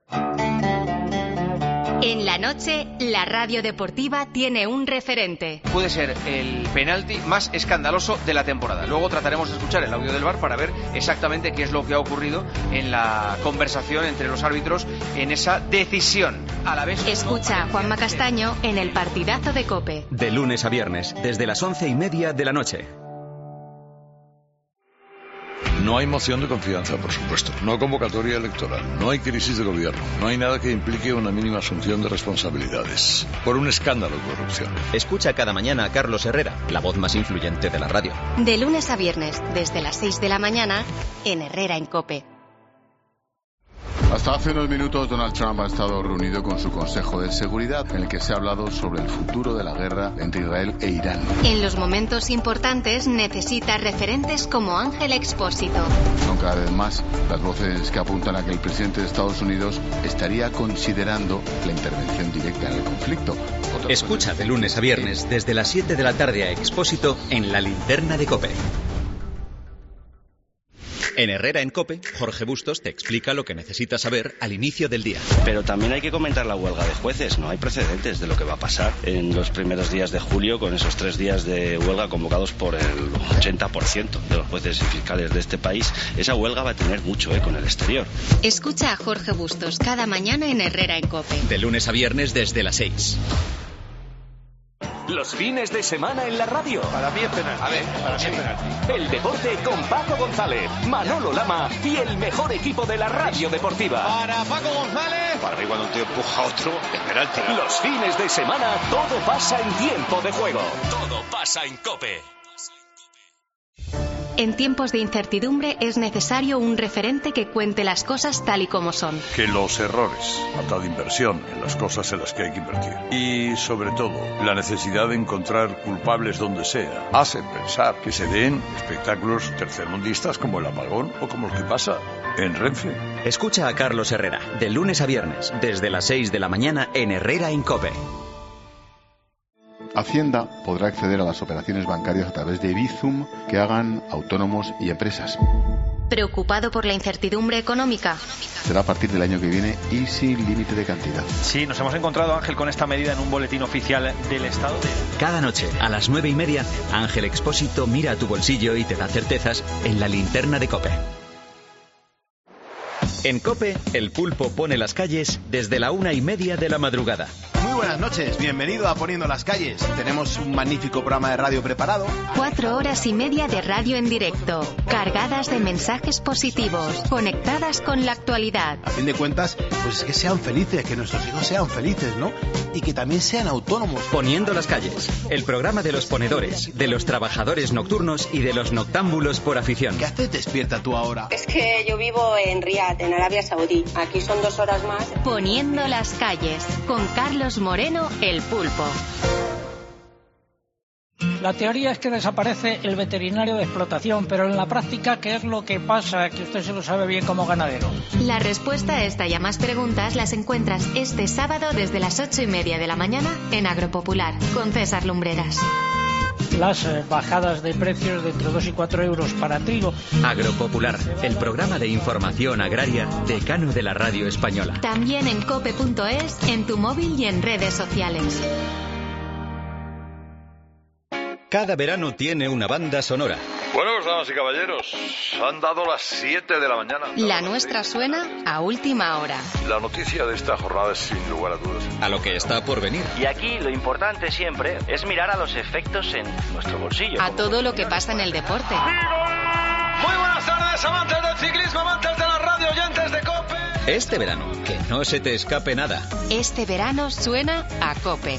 En la noche, la radio deportiva tiene un referente. Puede ser el penalti más escandaloso de la temporada. Luego trataremos de escuchar el audio del VAR para ver exactamente qué es lo que ha ocurrido en la conversación entre los árbitros en esa decisión. A la vez, escucha a Juanma Castaño en el partidazo de COPE. De lunes a viernes, desde las 11:30 de la noche. No hay moción de confianza, por supuesto. No convocatoria electoral. No hay crisis de gobierno. No hay nada que implique una mínima asunción de responsabilidades. Por un escándalo de corrupción. Escucha cada mañana a Carlos Herrera, la voz más influyente de la radio. De lunes a viernes, desde las 6 de la mañana, en Herrera en COPE. Hasta hace unos minutos Donald Trump ha estado reunido con su Consejo de Seguridad, en el que se ha hablado sobre el futuro de la guerra entre Israel e Irán. En los momentos importantes necesita referentes como Ángel Expósito. Son cada vez más las voces que apuntan a que el presidente de Estados Unidos estaría considerando la intervención directa en el conflicto. Escucha de lunes a viernes desde las 7 de la tarde a Expósito en La Linterna de COPE. En Herrera en COPE, Jorge Bustos te explica lo que necesitas saber al inicio del día. Pero también hay que comentar la huelga de jueces. No hay precedentes de lo que va a pasar en los primeros días de julio con esos 3 días de huelga convocados por el 80% de los jueces y fiscales de este país. Esa huelga va a tener mucho eco en el exterior. Escucha a Jorge Bustos cada mañana en Herrera en COPE. De lunes a viernes desde las 6. Los fines de semana en la radio. Para mí es penalti. A ver, para mí es penalti. El deporte con Paco González, Manolo Lama y el mejor equipo de la radio deportiva. Para Paco González. Para mí cuando un tío empuja a otro es penalti. Los fines de semana todo pasa en tiempo de juego. Todo pasa en COPE. En tiempos de incertidumbre es necesario un referente que cuente las cosas tal y como son. Que los errores, falta de inversión en las cosas en las que hay que invertir. Y sobre todo, la necesidad de encontrar culpables donde sea, hace pensar que se den espectáculos tercermundistas como el apagón o como el que pasa en Renfe. Escucha a Carlos Herrera, de lunes a viernes, desde las 6 de la mañana en Herrera en COPE. Hacienda podrá acceder a las operaciones bancarias a través de Bizum que hagan autónomos y empresas. ¿Preocupado por la incertidumbre económica? Será a partir del año que viene y sin límite de cantidad. Sí, nos hemos encontrado, Ángel, con esta medida en un boletín oficial del Estado. Cada noche, a las 9:30, Ángel Expósito mira a tu bolsillo y te da certezas en La Linterna de COPE. En COPE, el pulpo pone las calles desde la 1:30 de la madrugada. Muy buenas noches, bienvenido a Poniendo las Calles. Tenemos un magnífico programa de radio preparado. 4 horas y media de radio en directo, cargadas de mensajes positivos, conectadas con la actualidad. A fin de cuentas, pues que sean felices, que nuestros hijos sean felices, ¿no? Y que también sean autónomos. Poniendo las calles, el programa de los ponedores, de los trabajadores nocturnos y de los noctámbulos por afición. ¿Qué haces despierta tú ahora? Es que yo vivo en Riad, en Arabia Saudí. Aquí son 2 horas más. Poniendo las calles, con Carlos Moreno, el pulpo. La teoría es que desaparece el veterinario de explotación, pero en la práctica, ¿qué es lo que pasa? Que usted se lo sabe bien como ganadero. La respuesta a esta y a más preguntas las encuentras este sábado desde las 8:30 de la mañana en Agropopular, con César Lumbreras. Las bajadas de precios de entre 2 y 4 euros para trigo. Agropopular, el programa de información agraria decano de la radio española. También en cope.es, en tu móvil y en redes sociales. Cada verano tiene una banda sonora. Bueno, pues damas y caballeros, han dado las 7 de la mañana. La nuestra suena a última hora. La noticia de esta jornada es sin lugar a dudas. A lo que está por venir. Y aquí lo importante siempre es mirar a los efectos en nuestro bolsillo. A todo lo que pasa en el deporte. Muy buenas tardes, amantes del ciclismo, amantes de la radio, oyentes de COPE. Este verano, que no se te escape nada. Este verano suena a COPE.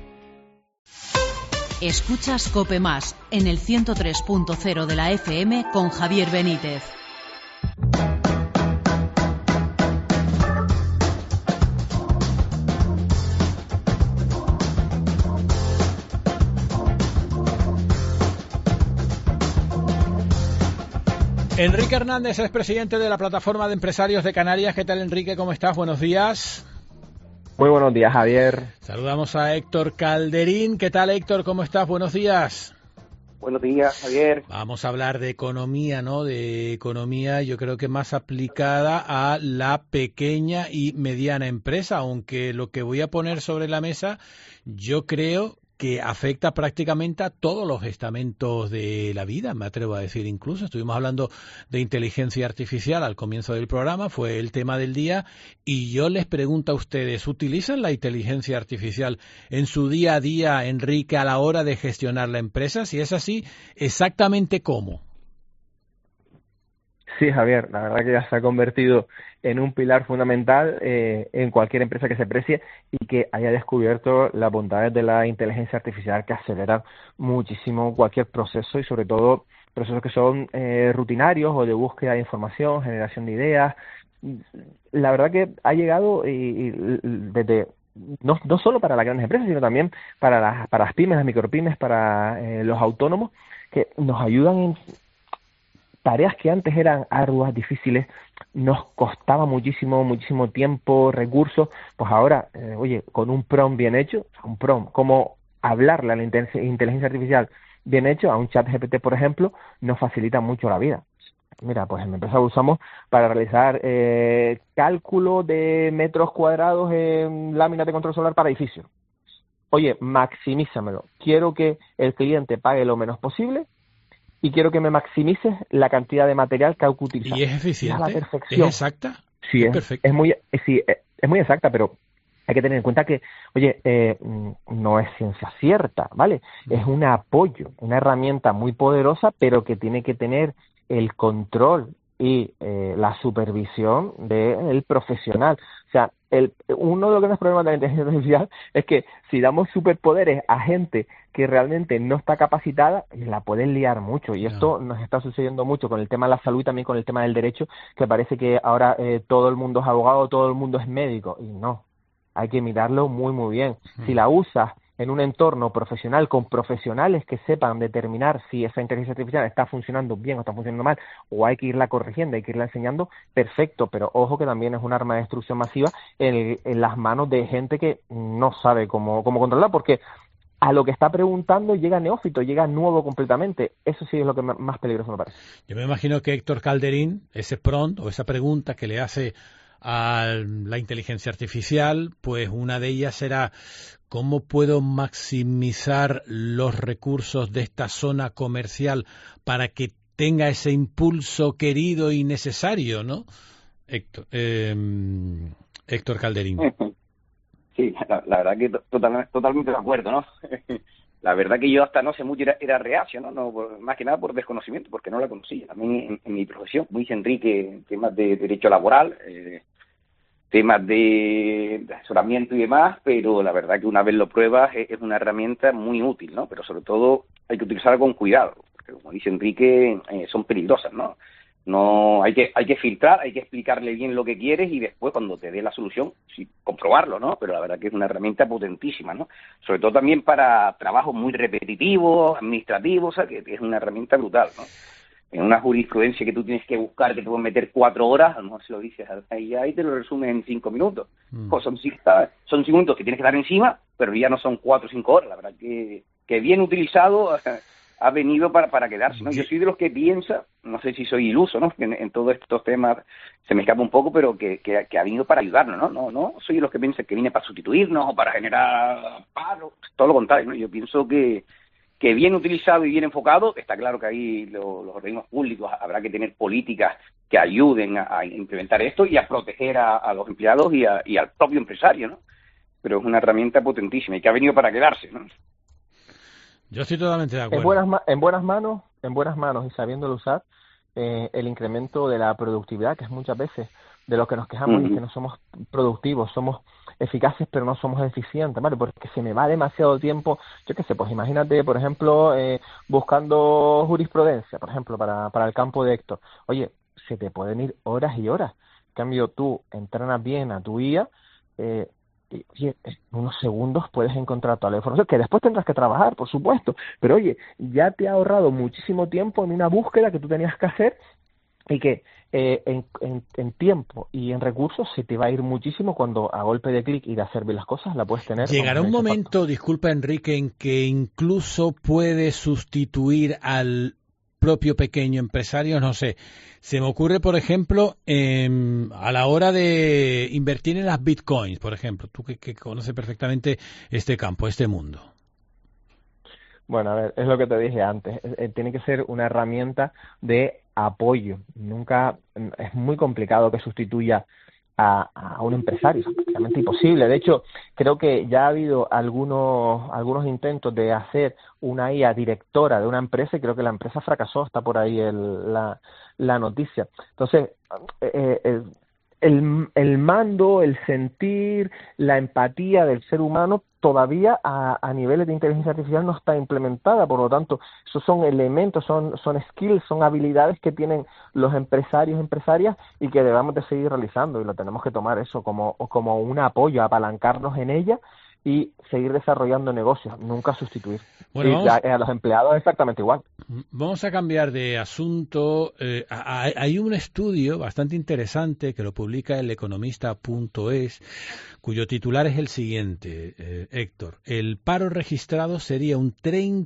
Escuchas COPE Más en el 103.0 de la FM con Javier Benítez. Enrique Hernández es presidente de la Plataforma de Empresarios de Canarias. ¿Qué tal, Enrique? ¿Cómo estás? Buenos días. Muy buenos días, Javier. Saludamos a Héctor Calderín. ¿Qué tal, Héctor? ¿Cómo estás? Buenos días. Buenos días, Javier. Vamos a hablar de economía, ¿no? De economía, yo creo que más aplicada a la pequeña y mediana empresa, aunque lo que voy a poner sobre la mesa, yo creo que afecta prácticamente a todos los estamentos de la vida, me atrevo a decir incluso. Estuvimos hablando de inteligencia artificial al comienzo del programa, fue el tema del día, y yo les pregunto a ustedes, ¿utilizan la inteligencia artificial en su día a día, Enrique, a la hora de gestionar la empresa? Si es así, ¿exactamente cómo? Sí, Javier, la verdad que ya se ha convertido en un pilar fundamental en cualquier empresa que se precie y que haya descubierto las bondades de la inteligencia artificial que aceleran muchísimo cualquier proceso y sobre todo procesos que son rutinarios o de búsqueda de información, generación de ideas. La verdad que ha llegado y desde no solo para las grandes empresas, sino también para las pymes, las micropymes, para los autónomos, que nos ayudan en tareas que antes eran arduas, difíciles, nos costaba muchísimo tiempo, recursos, pues ahora, oye, con un prompt bien hecho, un prompt, como hablarle a la inteligencia artificial bien hecho, a un chat GPT, por ejemplo, nos facilita mucho la vida. Mira, pues en mi empresa lo usamos para realizar cálculo de metros cuadrados en láminas de control solar para edificios. Oye, maximízamelo. Quiero que el cliente pague lo menos posible y quiero que me maximices la cantidad de material que hay que utilizar. ¿Y es eficiente? A la perfección. ¿Es exacta? Sí, perfecto. Es muy exacta, pero hay que tener en cuenta que, oye, no es ciencia cierta, ¿vale? Es un apoyo, una herramienta muy poderosa, pero que tiene que tener el control y la supervisión del profesional. O sea, uno de los grandes problemas de la inteligencia artificial es que si damos superpoderes a gente que realmente no está capacitada, la pueden liar mucho. Y esto nos está sucediendo mucho con el tema de la salud y también con el tema del derecho, que parece que ahora todo el mundo es abogado, todo el mundo es médico. Y no, hay que mirarlo muy bien. Si la usas en un entorno profesional con profesionales que sepan determinar si esa inteligencia artificial está funcionando bien o está funcionando mal, o hay que irla corrigiendo, hay que irla enseñando, perfecto, pero ojo que también es un arma de destrucción masiva en las manos de gente que no sabe cómo controlarla, porque a lo que está preguntando llega neófito, llega nuevo completamente. Eso sí es lo que más peligroso me parece. Yo me imagino que Héctor Calderín, ese prompt o esa pregunta que le hace a la inteligencia artificial, pues una de ellas será: ¿cómo puedo maximizar los recursos de esta zona comercial para que tenga ese impulso querido y necesario, ¿no? Héctor Calderín. Sí, la verdad que totalmente de acuerdo, ¿no? La verdad que yo hasta no sé mucho, era reacio, ¿no? Más que nada por desconocimiento, porque no la conocía. A mí en mi profesión, como dice Enrique, temas de derecho laboral, temas de asesoramiento y demás, pero la verdad que una vez lo pruebas es una herramienta muy útil, ¿no? Pero sobre todo hay que utilizarla con cuidado, porque como dice Enrique, son peligrosas, ¿no? No, hay que filtrar, hay que explicarle bien lo que quieres y después cuando te dé la solución, sí, comprobarlo, ¿no? Pero la verdad que es una herramienta potentísima, ¿no? Sobre todo también para trabajos muy repetitivos, administrativos, o sea, que es una herramienta brutal, ¿no? En una jurisprudencia que tú tienes que buscar, que te pueden meter 4 horas, a lo mejor se lo dices ahí y te lo resumen en 5 minutos. Pues son 5 minutos que tienes que estar encima, pero ya no son 4 o 5 horas. La verdad que bien utilizado ha venido para quedarse, ¿no? Yo soy de los que piensa, no sé si soy iluso, ¿no? En todos estos temas se me escapa un poco, pero que ha venido para ayudarnos, ¿no? No soy de los que piensa que viene para sustituirnos o para generar paro, todo lo contrario, ¿no? Yo pienso que bien utilizado y bien enfocado, está claro que ahí los organismos públicos habrá que tener políticas que ayuden a implementar esto y a proteger a los empleados y al propio empresario, ¿no? Pero es una herramienta potentísima y que ha venido para quedarse, ¿no? Yo estoy totalmente de acuerdo. En buenas manos y sabiéndolo usar, el incremento de la productividad, que es muchas veces de lo que nos quejamos, es que no somos productivos, somos eficaces pero no somos eficientes, ¿vale? Porque se me va demasiado tiempo, yo qué sé, pues imagínate, por ejemplo, buscando jurisprudencia, por ejemplo, para el campo de Héctor. Oye, se te pueden ir horas y horas. En cambio, tú entrenas bien a tu IA, y en unos segundos puedes encontrar toda la información, que después tendrás que trabajar, por supuesto, pero oye, ya te ha ahorrado muchísimo tiempo en una búsqueda que tú tenías que hacer y que en tiempo y en recursos se te va a ir muchísimo cuando a golpe de clic y de hacer bien las cosas la puedes tener. Llegará un momento, disculpa Enrique, en que incluso puede sustituir al propio pequeño empresario, no sé. Se me ocurre, por ejemplo, a la hora de invertir en las bitcoins, por ejemplo, tú que conoces perfectamente este campo, este mundo. Bueno, a ver, es lo que te dije antes, tiene que ser una herramienta de apoyo. Nunca, es muy complicado que sustituya a un empresario. Es prácticamente imposible. De hecho, creo que ya ha habido algunos intentos de hacer una IA directora de una empresa y creo que la empresa fracasó. Está por ahí la noticia. Entonces, el mando, el sentir, la empatía del ser humano todavía a niveles de inteligencia artificial no está implementada, por lo tanto, esos son elementos, son skills, son habilidades que tienen los empresarios, empresarias y que debemos de seguir realizando y lo tenemos que tomar eso como un apoyo, apalancarnos en ella y seguir desarrollando negocios, nunca sustituir. Bueno, y a los empleados exactamente igual. Vamos a cambiar de asunto. Hay un estudio bastante interesante que lo publica el economista.es, cuyo titular es el siguiente, Héctor. El paro registrado sería un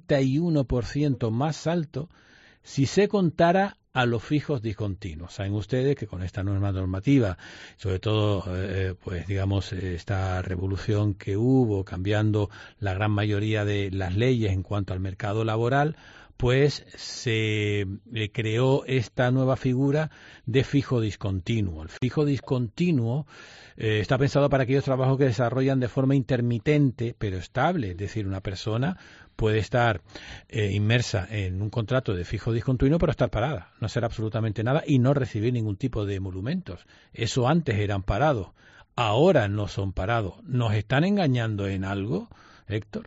31% más alto si se contara a los fijos discontinuos. Saben ustedes que con esta nueva normativa, sobre todo, pues digamos, esta revolución que hubo, cambiando la gran mayoría de las leyes en cuanto al mercado laboral, pues se creó esta nueva figura de fijo discontinuo. El fijo discontinuo está pensado para aquellos trabajos que desarrollan de forma intermitente pero estable, es decir, una persona puede estar inmersa en un contrato de fijo discontinuo pero estar parada, no hacer absolutamente nada y no recibir ningún tipo de emolumentos. Eso antes eran parados, ahora no son parados. ¿Nos están engañando en algo, Héctor?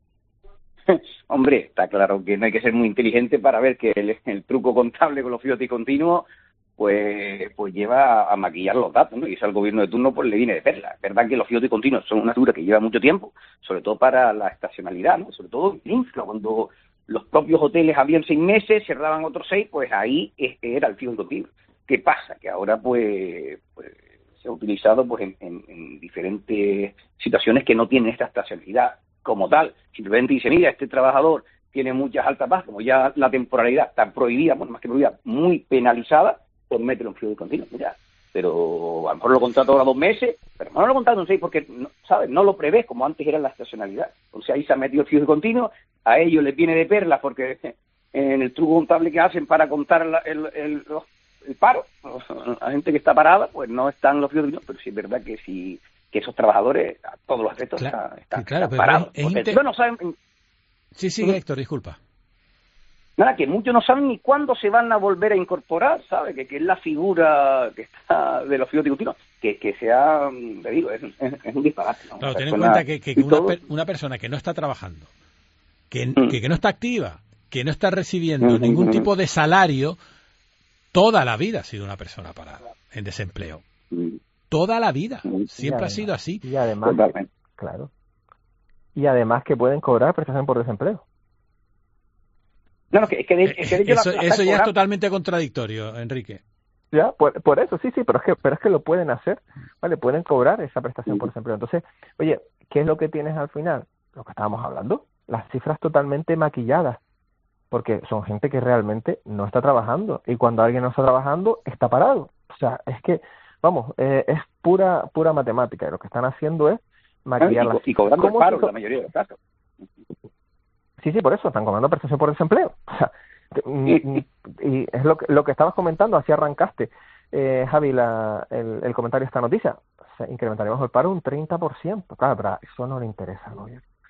Hombre, está claro que no hay que ser muy inteligente para ver que el truco contable con los fijos discontinuos pues lleva a maquillar los datos, ¿no? Y eso al gobierno de turno pues le viene de perla. Es verdad que los fijos discontinuos son una figura que lleva mucho tiempo, sobre todo para la estacionalidad, ¿no? Sobre todo en infla, cuando los propios hoteles abrían 6 meses, cerraban otros 6, pues ahí era el fijo discontinuo. ¿Qué pasa? Que ahora pues se ha utilizado pues en diferentes situaciones que no tienen esta estacionalidad como tal. Simplemente dice, mira, este trabajador tiene muchas altas bajas, como ya la temporalidad está prohibida, bueno, más que prohibida, muy penalizada, pues mételo en fijo discontinuo, mira. Pero a lo mejor lo contrato ahora 2 meses, pero no lo contrato en 6 porque, ¿sabes? No lo prevés como antes era la estacionalidad. Entonces ahí se ha metido el fijo discontinuo, a ellos les viene de perla porque en el truco contable que hacen para contar el paro, la gente que está parada, pues no están los fijos discontinuos, pero sí es verdad que si que esos trabajadores a todos los efectos están parados. No saben... Sí, Héctor, disculpa. Nada, que muchos no saben ni cuándo se van a volver a incorporar, ¿sabe? Que es la figura que está de los fijos discontinuos, que sea, te digo, es un disparate, ¿no? Claro, ten en cuenta que una persona que no está trabajando, que no está activa, que no está recibiendo ningún tipo de salario, toda la vida ha sido una persona parada, en desempleo. Toda la vida, siempre ha sido así. Y además, claro. Y además que pueden cobrar prestación por desempleo. No, eso ya es totalmente contradictorio, Enrique. Ya, por eso, sí, pero es que lo pueden hacer, ¿vale? Pueden cobrar esa prestación por desempleo. Entonces, oye, ¿qué es lo que tienes al final? Lo que estábamos hablando, las cifras totalmente maquilladas, porque son gente que realmente no está trabajando, y cuando alguien no está trabajando, está parado. O sea, es que, vamos, es pura matemática, y lo que están haciendo es maquillar las cifras. Y cobrando el paro en la mayoría de los casos. Sí, por eso, están cobrando prestación por desempleo. O sea, y es lo que estabas comentando, así arrancaste, Javi, el comentario de esta noticia. O sea, incrementaremos el paro un 30%. Claro, pero eso no le interesa, ¿no?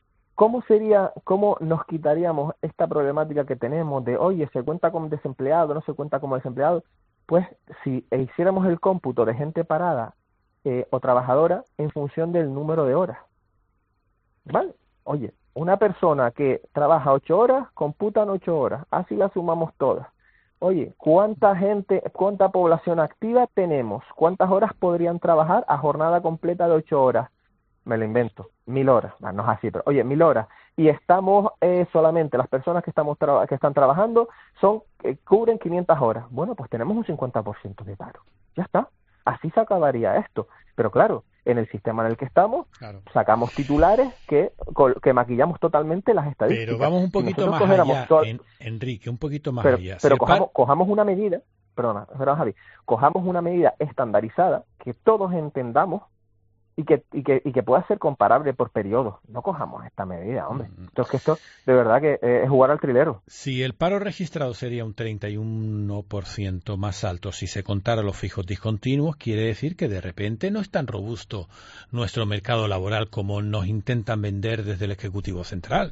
¿Cómo nos quitaríamos esta problemática que tenemos de, oye, se cuenta como desempleado, no se cuenta como desempleado? Pues si hiciéramos el cómputo de gente parada o trabajadora en función del número de horas. ¿Vale? Oye, una persona que trabaja 8 horas, computan 8 horas. Así las sumamos todas. Oye, ¿cuánta población activa tenemos? ¿Cuántas horas podrían trabajar a jornada completa de 8 horas? Me lo invento, 1000 horas. No es así, pero oye, 1000 horas. Y estamos solamente, las personas que están trabajando cubren 500 horas. Bueno, pues tenemos un 50% de paro. Ya está. Así se acabaría esto. Pero claro, en el sistema en el que estamos, sacamos titulares que maquillamos totalmente las estadísticas. Pero vamos un poquito más allá, Enrique, un poquito más allá. Pero cojamos una medida, perdona Javi, cojamos una medida estandarizada que todos entendamos y que pueda ser comparable por periodos. No cojamos esta medida, hombre. Entonces, esto de verdad que es jugar al trilero. Si el paro registrado sería un 31% más alto si se contara los fijos discontinuos, quiere decir que de repente no es tan robusto nuestro mercado laboral como nos intentan vender desde el Ejecutivo Central.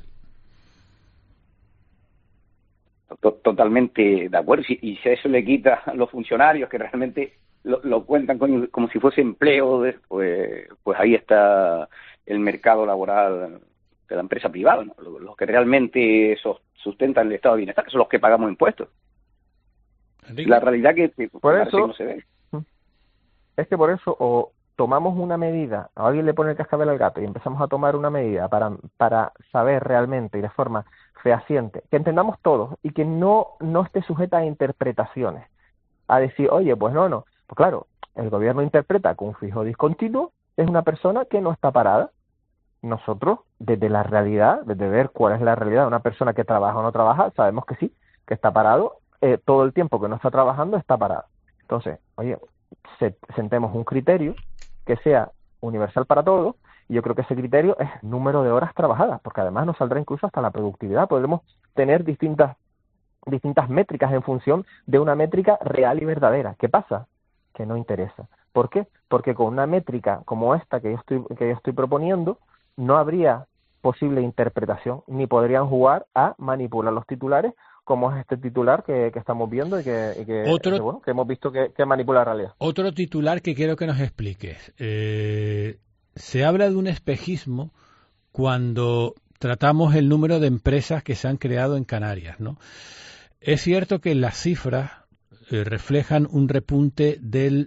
Totalmente de acuerdo. Y si a eso le quita a los funcionarios que realmente lo cuentan como si fuese empleo, pues ahí está el mercado laboral de la empresa privada, ¿no? Los que realmente sustentan el estado de bienestar, que son los que pagamos impuestos. Enrique. La realidad que por eso que no se ve. Es que por eso o tomamos una medida, a alguien le pone el cascabel al gato y empezamos a tomar una medida para saber realmente y de forma fehaciente, que entendamos todos y que no esté sujeta a interpretaciones, a decir, oye, pues no. Pues claro, el gobierno interpreta que un fijo discontinuo es una persona que no está parada. Nosotros, desde la realidad, desde ver cuál es la realidad de una persona que trabaja o no trabaja, sabemos que sí, que está parado, todo el tiempo que no está trabajando está parado. Entonces, oye, sentemos un criterio que sea universal para todos, y yo creo que ese criterio es número de horas trabajadas, porque además nos saldrá incluso hasta la productividad. Podremos tener distintas métricas en función de una métrica real y verdadera. ¿Qué pasa? Que no interesa. ¿Por qué? Porque con una métrica como esta que yo estoy proponiendo, no habría posible interpretación, ni podrían jugar a manipular los titulares, como es este titular que estamos viendo y que hemos visto que manipula la realidad. Otro titular que quiero que nos expliques. Se habla de un espejismo cuando tratamos el número de empresas que se han creado en Canarias, ¿no? Es cierto que las cifras reflejan un repunte del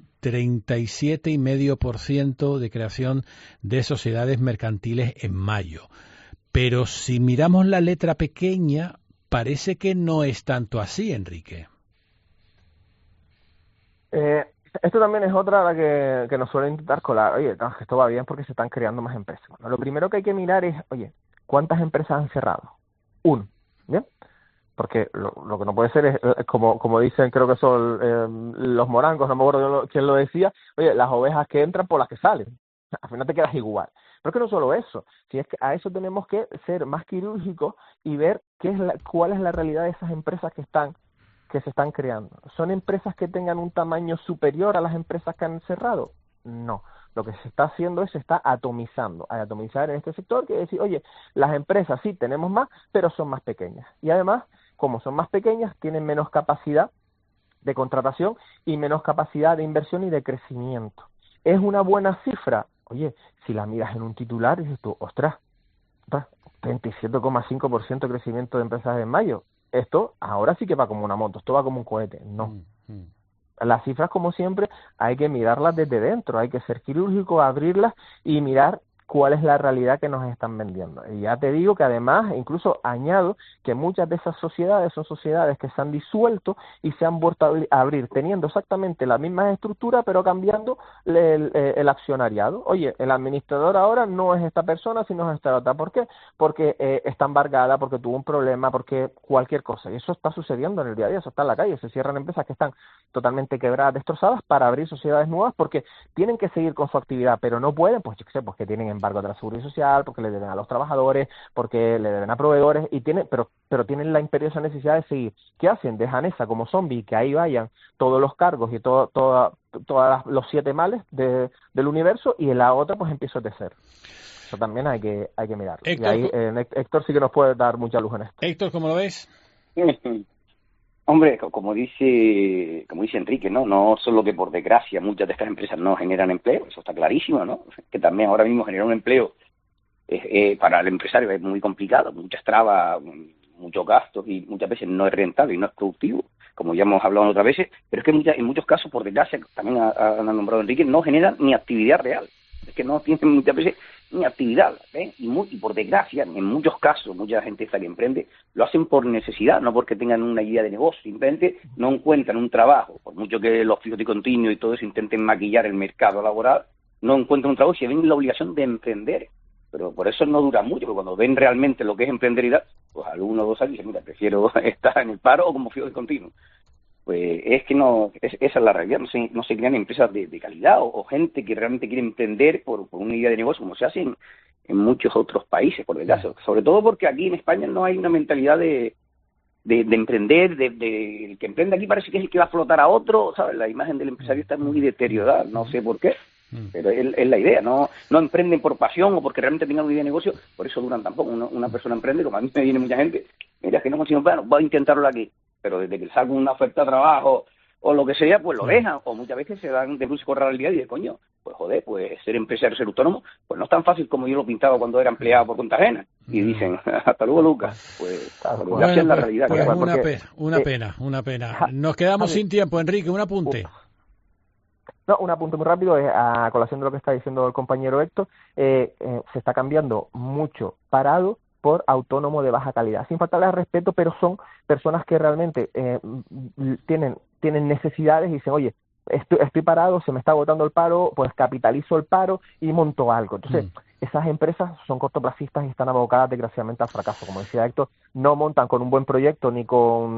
37,5% de creación de sociedades mercantiles en mayo. Pero si miramos la letra pequeña, parece que no es tanto así, Enrique. Esto también es otra a la que nos suelen intentar colar. Oye, no, esto va bien porque se están creando más empresas. Bueno, lo primero que hay que mirar es, oye, ¿cuántas empresas han cerrado? Uno, ¿bien? Porque lo que no puede ser es, como dicen, creo que son los morangos, no me acuerdo quién lo decía, oye, las ovejas que entran por las que salen. Al final te quedas igual. Pero es que no solo eso, si es que a eso tenemos que ser más quirúrgicos y ver cuál es la realidad de esas empresas que se están creando. ¿Son empresas que tengan un tamaño superior a las empresas que han cerrado? No. Lo que se está haciendo es se está atomizando. Al atomizar en este sector quiere decir, oye, las empresas sí tenemos más, pero son más pequeñas. Y además, como son más pequeñas, tienen menos capacidad de contratación y menos capacidad de inversión y de crecimiento. ¿Es una buena cifra? Oye, si la miras en un titular, dices tú, ostras, 27,5% de crecimiento de empresas en mayo. Esto ahora sí que va como una moto, esto va como un cohete. No. Las cifras, como siempre, hay que mirarlas desde dentro, hay que ser quirúrgico, abrirlas y mirar cuál es la realidad que nos están vendiendo. Y ya te digo que además, incluso añado, que muchas de esas sociedades son sociedades que se han disuelto y se han vuelto a abrir, teniendo exactamente la misma estructura, pero cambiando el accionariado. Oye, el administrador ahora no es esta persona, sino es esta otra. ¿Por qué? Porque está embargada, porque tuvo un problema, porque cualquier cosa. Y eso está sucediendo en el día a día, eso está en la calle. Se cierran empresas que están totalmente quebradas, destrozadas, para abrir sociedades nuevas, porque tienen que seguir con su actividad, pero no pueden, pues yo qué sé, pues que tienen embargo de la seguridad social, porque le deben a los trabajadores, porque le deben a proveedores, y pero tienen la imperiosa necesidad de seguir. ¿Qué hacen? Dejan esa como zombie, que ahí vayan todos los cargos y todos los 7 males del universo, y en la otra pues empieza a crecer. Eso también hay que mirarlo. Héctor, y ahí Héctor sí que nos puede dar mucha luz en esto. Héctor, ¿cómo lo ves? Hombre, como dice Enrique, no solo que por desgracia muchas de estas empresas no generan empleo, eso está clarísimo, ¿no? Que también ahora mismo generar un empleo para el empresario es muy complicado, muchas trabas, muchos gastos, y muchas veces no es rentable y no es productivo, como ya hemos hablado otras veces, pero es que en muchos casos, por desgracia, también ha nombrado Enrique, no generan ni actividad real, es que no tienen muchas veces ni actividad, ¿eh? Y por desgracia, en muchos casos, mucha gente esta que emprende lo hacen por necesidad, no porque tengan una idea de negocio, simplemente no encuentran un trabajo, por mucho que los fijos discontinuos y todo eso intenten maquillar el mercado laboral, no encuentran un trabajo y se ven la obligación de emprender. Pero por eso no dura mucho, porque cuando ven realmente lo que es emprender, pues al 1 o 2 años dicen, mira, prefiero estar en el paro o como fijo discontinuo. pues es que esa es la realidad, no se crean empresas de calidad o gente que realmente quiere emprender por una idea de negocio, como se hace en muchos otros países, por desgracia. Sobre todo porque aquí en España no hay una mentalidad de emprender, el que emprende aquí parece que es el que va a flotar a otro, ¿sabes? La imagen del empresario está muy deteriorada, no sé por qué, pero es la idea, no emprenden por pasión o porque realmente tengan una idea de negocio, por eso duran tampoco. Una persona emprende, como a mí me viene mucha gente, mira, que no consigo, bueno, voy a intentarlo aquí, pero desde que salga una oferta de trabajo o lo que sea, pues lo dejan, o muchas veces se dan de luz y correr al día y de coño, pues joder, pues ser empresario, ser autónomo, pues no es tan fácil como yo lo pintaba cuando era empleado por cuenta ajena. Y dicen, hasta luego, Lucas. Pues, bueno, es la realidad. Pues una pena. Nos quedamos sin tiempo, Enrique, un apunte. No, un apunte muy rápido, a colación de lo que está diciendo el compañero Héctor, se está cambiando mucho parado por autónomo de baja calidad, sin faltarle al respeto, pero son personas que realmente tienen necesidades y dicen, oye, estoy parado, se me está agotando el paro, pues capitalizo el paro y monto algo. Entonces, esas empresas son cortoplacistas y están abocadas desgraciadamente al fracaso. Como decía Héctor, no montan con un buen proyecto ni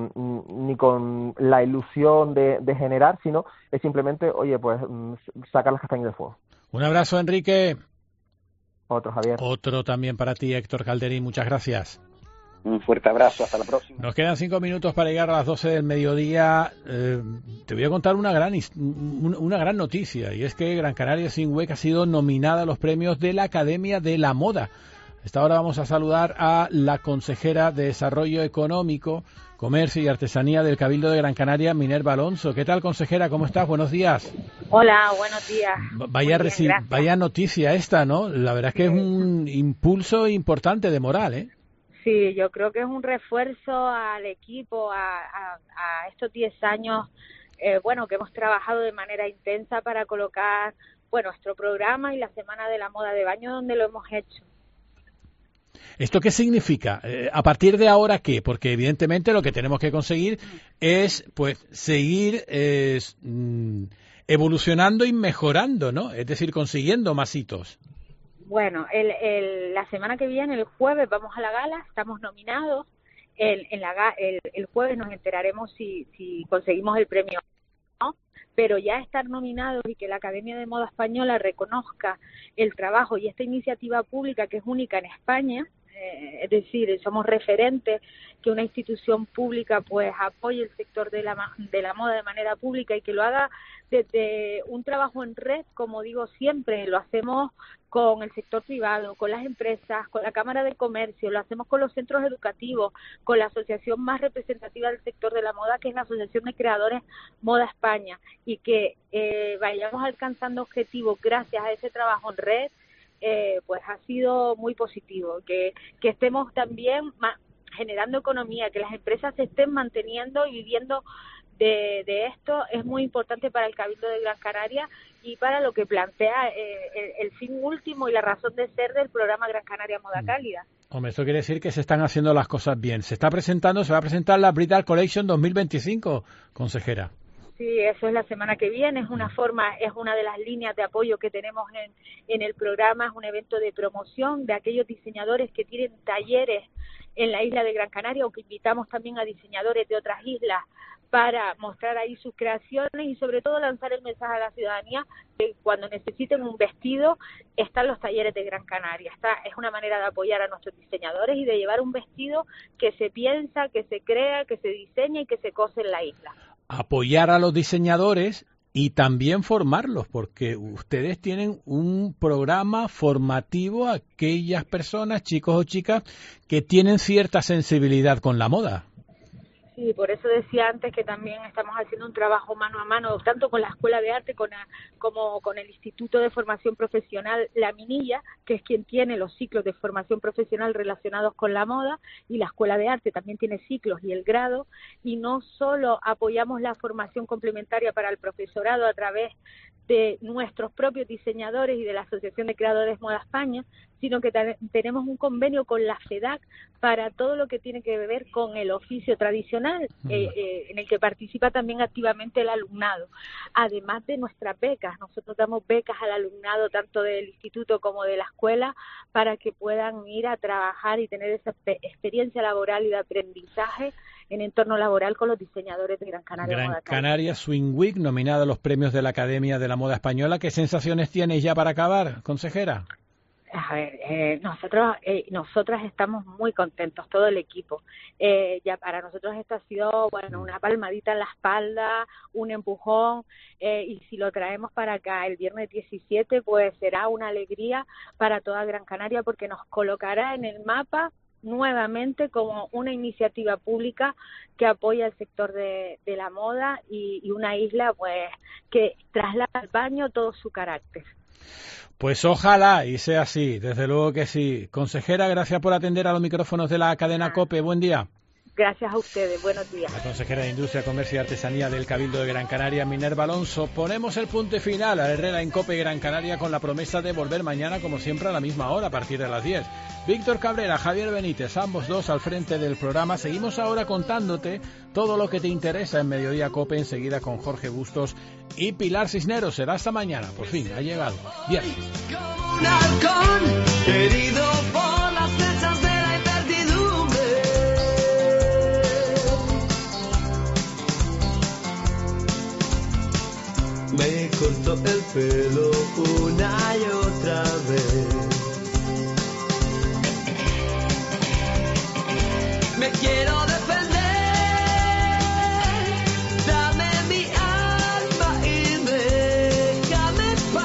con la ilusión de generar, sino es simplemente, oye, pues sacar las castañas del fuego. Un abrazo, Enrique. Otro, Javier. Otro también para ti, Héctor Calderín. Muchas gracias. Un fuerte abrazo, hasta la próxima. Nos quedan 5 minutos para llegar a las 12 del mediodía. Te voy a contar una gran noticia, y es que Gran Canaria Sin Hueca ha sido nominada a los premios de la Academia de la Moda. A esta hora vamos a saludar a la consejera de Desarrollo Económico, Comercio y Artesanía del Cabildo de Gran Canaria, Minerva Alonso. ¿Qué tal, consejera? ¿Cómo estás? Buenos días. Hola, buenos días. Vaya noticia esta, ¿no? La verdad es que es un impulso importante de moral, ¿eh? Sí, yo creo que es un refuerzo al equipo, a estos 10 años, que hemos trabajado de manera intensa para colocar, nuestro programa y la Semana de la Moda de Baño, donde lo hemos hecho. ¿Esto qué significa? ¿A partir de ahora qué? Porque evidentemente lo que tenemos que conseguir es, pues, seguir evolucionando y mejorando, ¿no? Es decir, consiguiendo más hitos. Bueno, la semana que viene, el jueves, vamos a la gala, estamos nominados. El jueves nos enteraremos si conseguimos el premio o no, pero ya estar nominados y que la Academia de Moda Española reconozca el trabajo y esta iniciativa pública que es única en España, es decir, somos referentes, que una institución pública pues apoye el sector de la moda de manera pública y que lo haga desde un trabajo en red, como digo siempre, lo hacemos con el sector privado, con las empresas, con la Cámara de Comercio, lo hacemos con los centros educativos, con la asociación más representativa del sector de la moda, que es la Asociación de Creadores Moda España, y que vayamos alcanzando objetivos gracias a ese trabajo en red, pues ha sido muy positivo, que estemos también generando economía, que las empresas se estén manteniendo y viviendo de esto, es muy importante para el Cabildo de Gran Canaria y para lo que plantea el fin último y la razón de ser del programa Gran Canaria Moda Cálida. Hombre, esto quiere decir que se están haciendo las cosas bien. Se va a presentar la Bridal Collection 2025, consejera. Sí, eso es la semana que viene, es una de las líneas de apoyo que tenemos en el programa, es un evento de promoción de aquellos diseñadores que tienen talleres en la isla de Gran Canaria, o que invitamos también a diseñadores de otras islas para mostrar ahí sus creaciones y sobre todo lanzar el mensaje a la ciudadanía que cuando necesiten un vestido están los talleres de Gran Canaria. Es una manera de apoyar a nuestros diseñadores y de llevar un vestido que se piensa, que se crea, que se diseña y que se cose en la isla. Apoyar a los diseñadores y también formarlos, porque ustedes tienen un programa formativo a aquellas personas, chicos o chicas, que tienen cierta sensibilidad con la moda. Sí, por eso decía antes que también estamos haciendo un trabajo mano a mano, tanto con la Escuela de Arte como con el Instituto de Formación Profesional La Minilla, que es quien tiene los ciclos de formación profesional relacionados con la moda, y la Escuela de Arte también tiene ciclos y el grado, y no solo apoyamos la formación complementaria para el profesorado a través de nuestros propios diseñadores y de la Asociación de Creadores Moda España, sino que tenemos un convenio con la FEDAC para todo lo que tiene que ver con el oficio tradicional, en el que participa también activamente el alumnado. Además de nuestras becas, nosotros damos becas al alumnado tanto del instituto como de la escuela para que puedan ir a trabajar y tener esa experiencia laboral y de aprendizaje en entorno laboral con los diseñadores de Gran Canaria. Gran Canaria Swing Week, nominada a los premios de la Academia de la Moda Española. ¿Qué sensaciones tienes ya para acabar, consejera? A ver, nosotras estamos muy contentos, todo el equipo. Ya para nosotros esto ha sido, bueno, una palmadita en la espalda, un empujón, y si lo traemos para acá el viernes 17, pues será una alegría para toda Gran Canaria, porque nos colocará en el mapa nuevamente como una iniciativa pública que apoya el sector de la moda y una isla pues que traslada al baño todo su carácter. Pues ojalá y sea así, desde luego que sí. Consejera, gracias por atender a los micrófonos de la cadena COPE. Buen día. Gracias a ustedes, buenos días. La consejera de Industria, Comercio y Artesanía del Cabildo de Gran Canaria, Minerva Alonso. Ponemos el punto final a Herrera en COPE Gran Canaria con la promesa de volver mañana, como siempre, a la misma hora, a partir de las 10. Víctor Cabrera, Javier Benítez, ambos dos al frente del programa. Seguimos ahora contándote todo lo que te interesa en Mediodía COPE, enseguida con Jorge Bustos y Pilar Cisneros. Será hasta mañana, por fin, ha llegado. Viernes. Como un halcón, herido por las flechas de la incertidumbre. Me cortó el pelo una y otra vez. Me quiero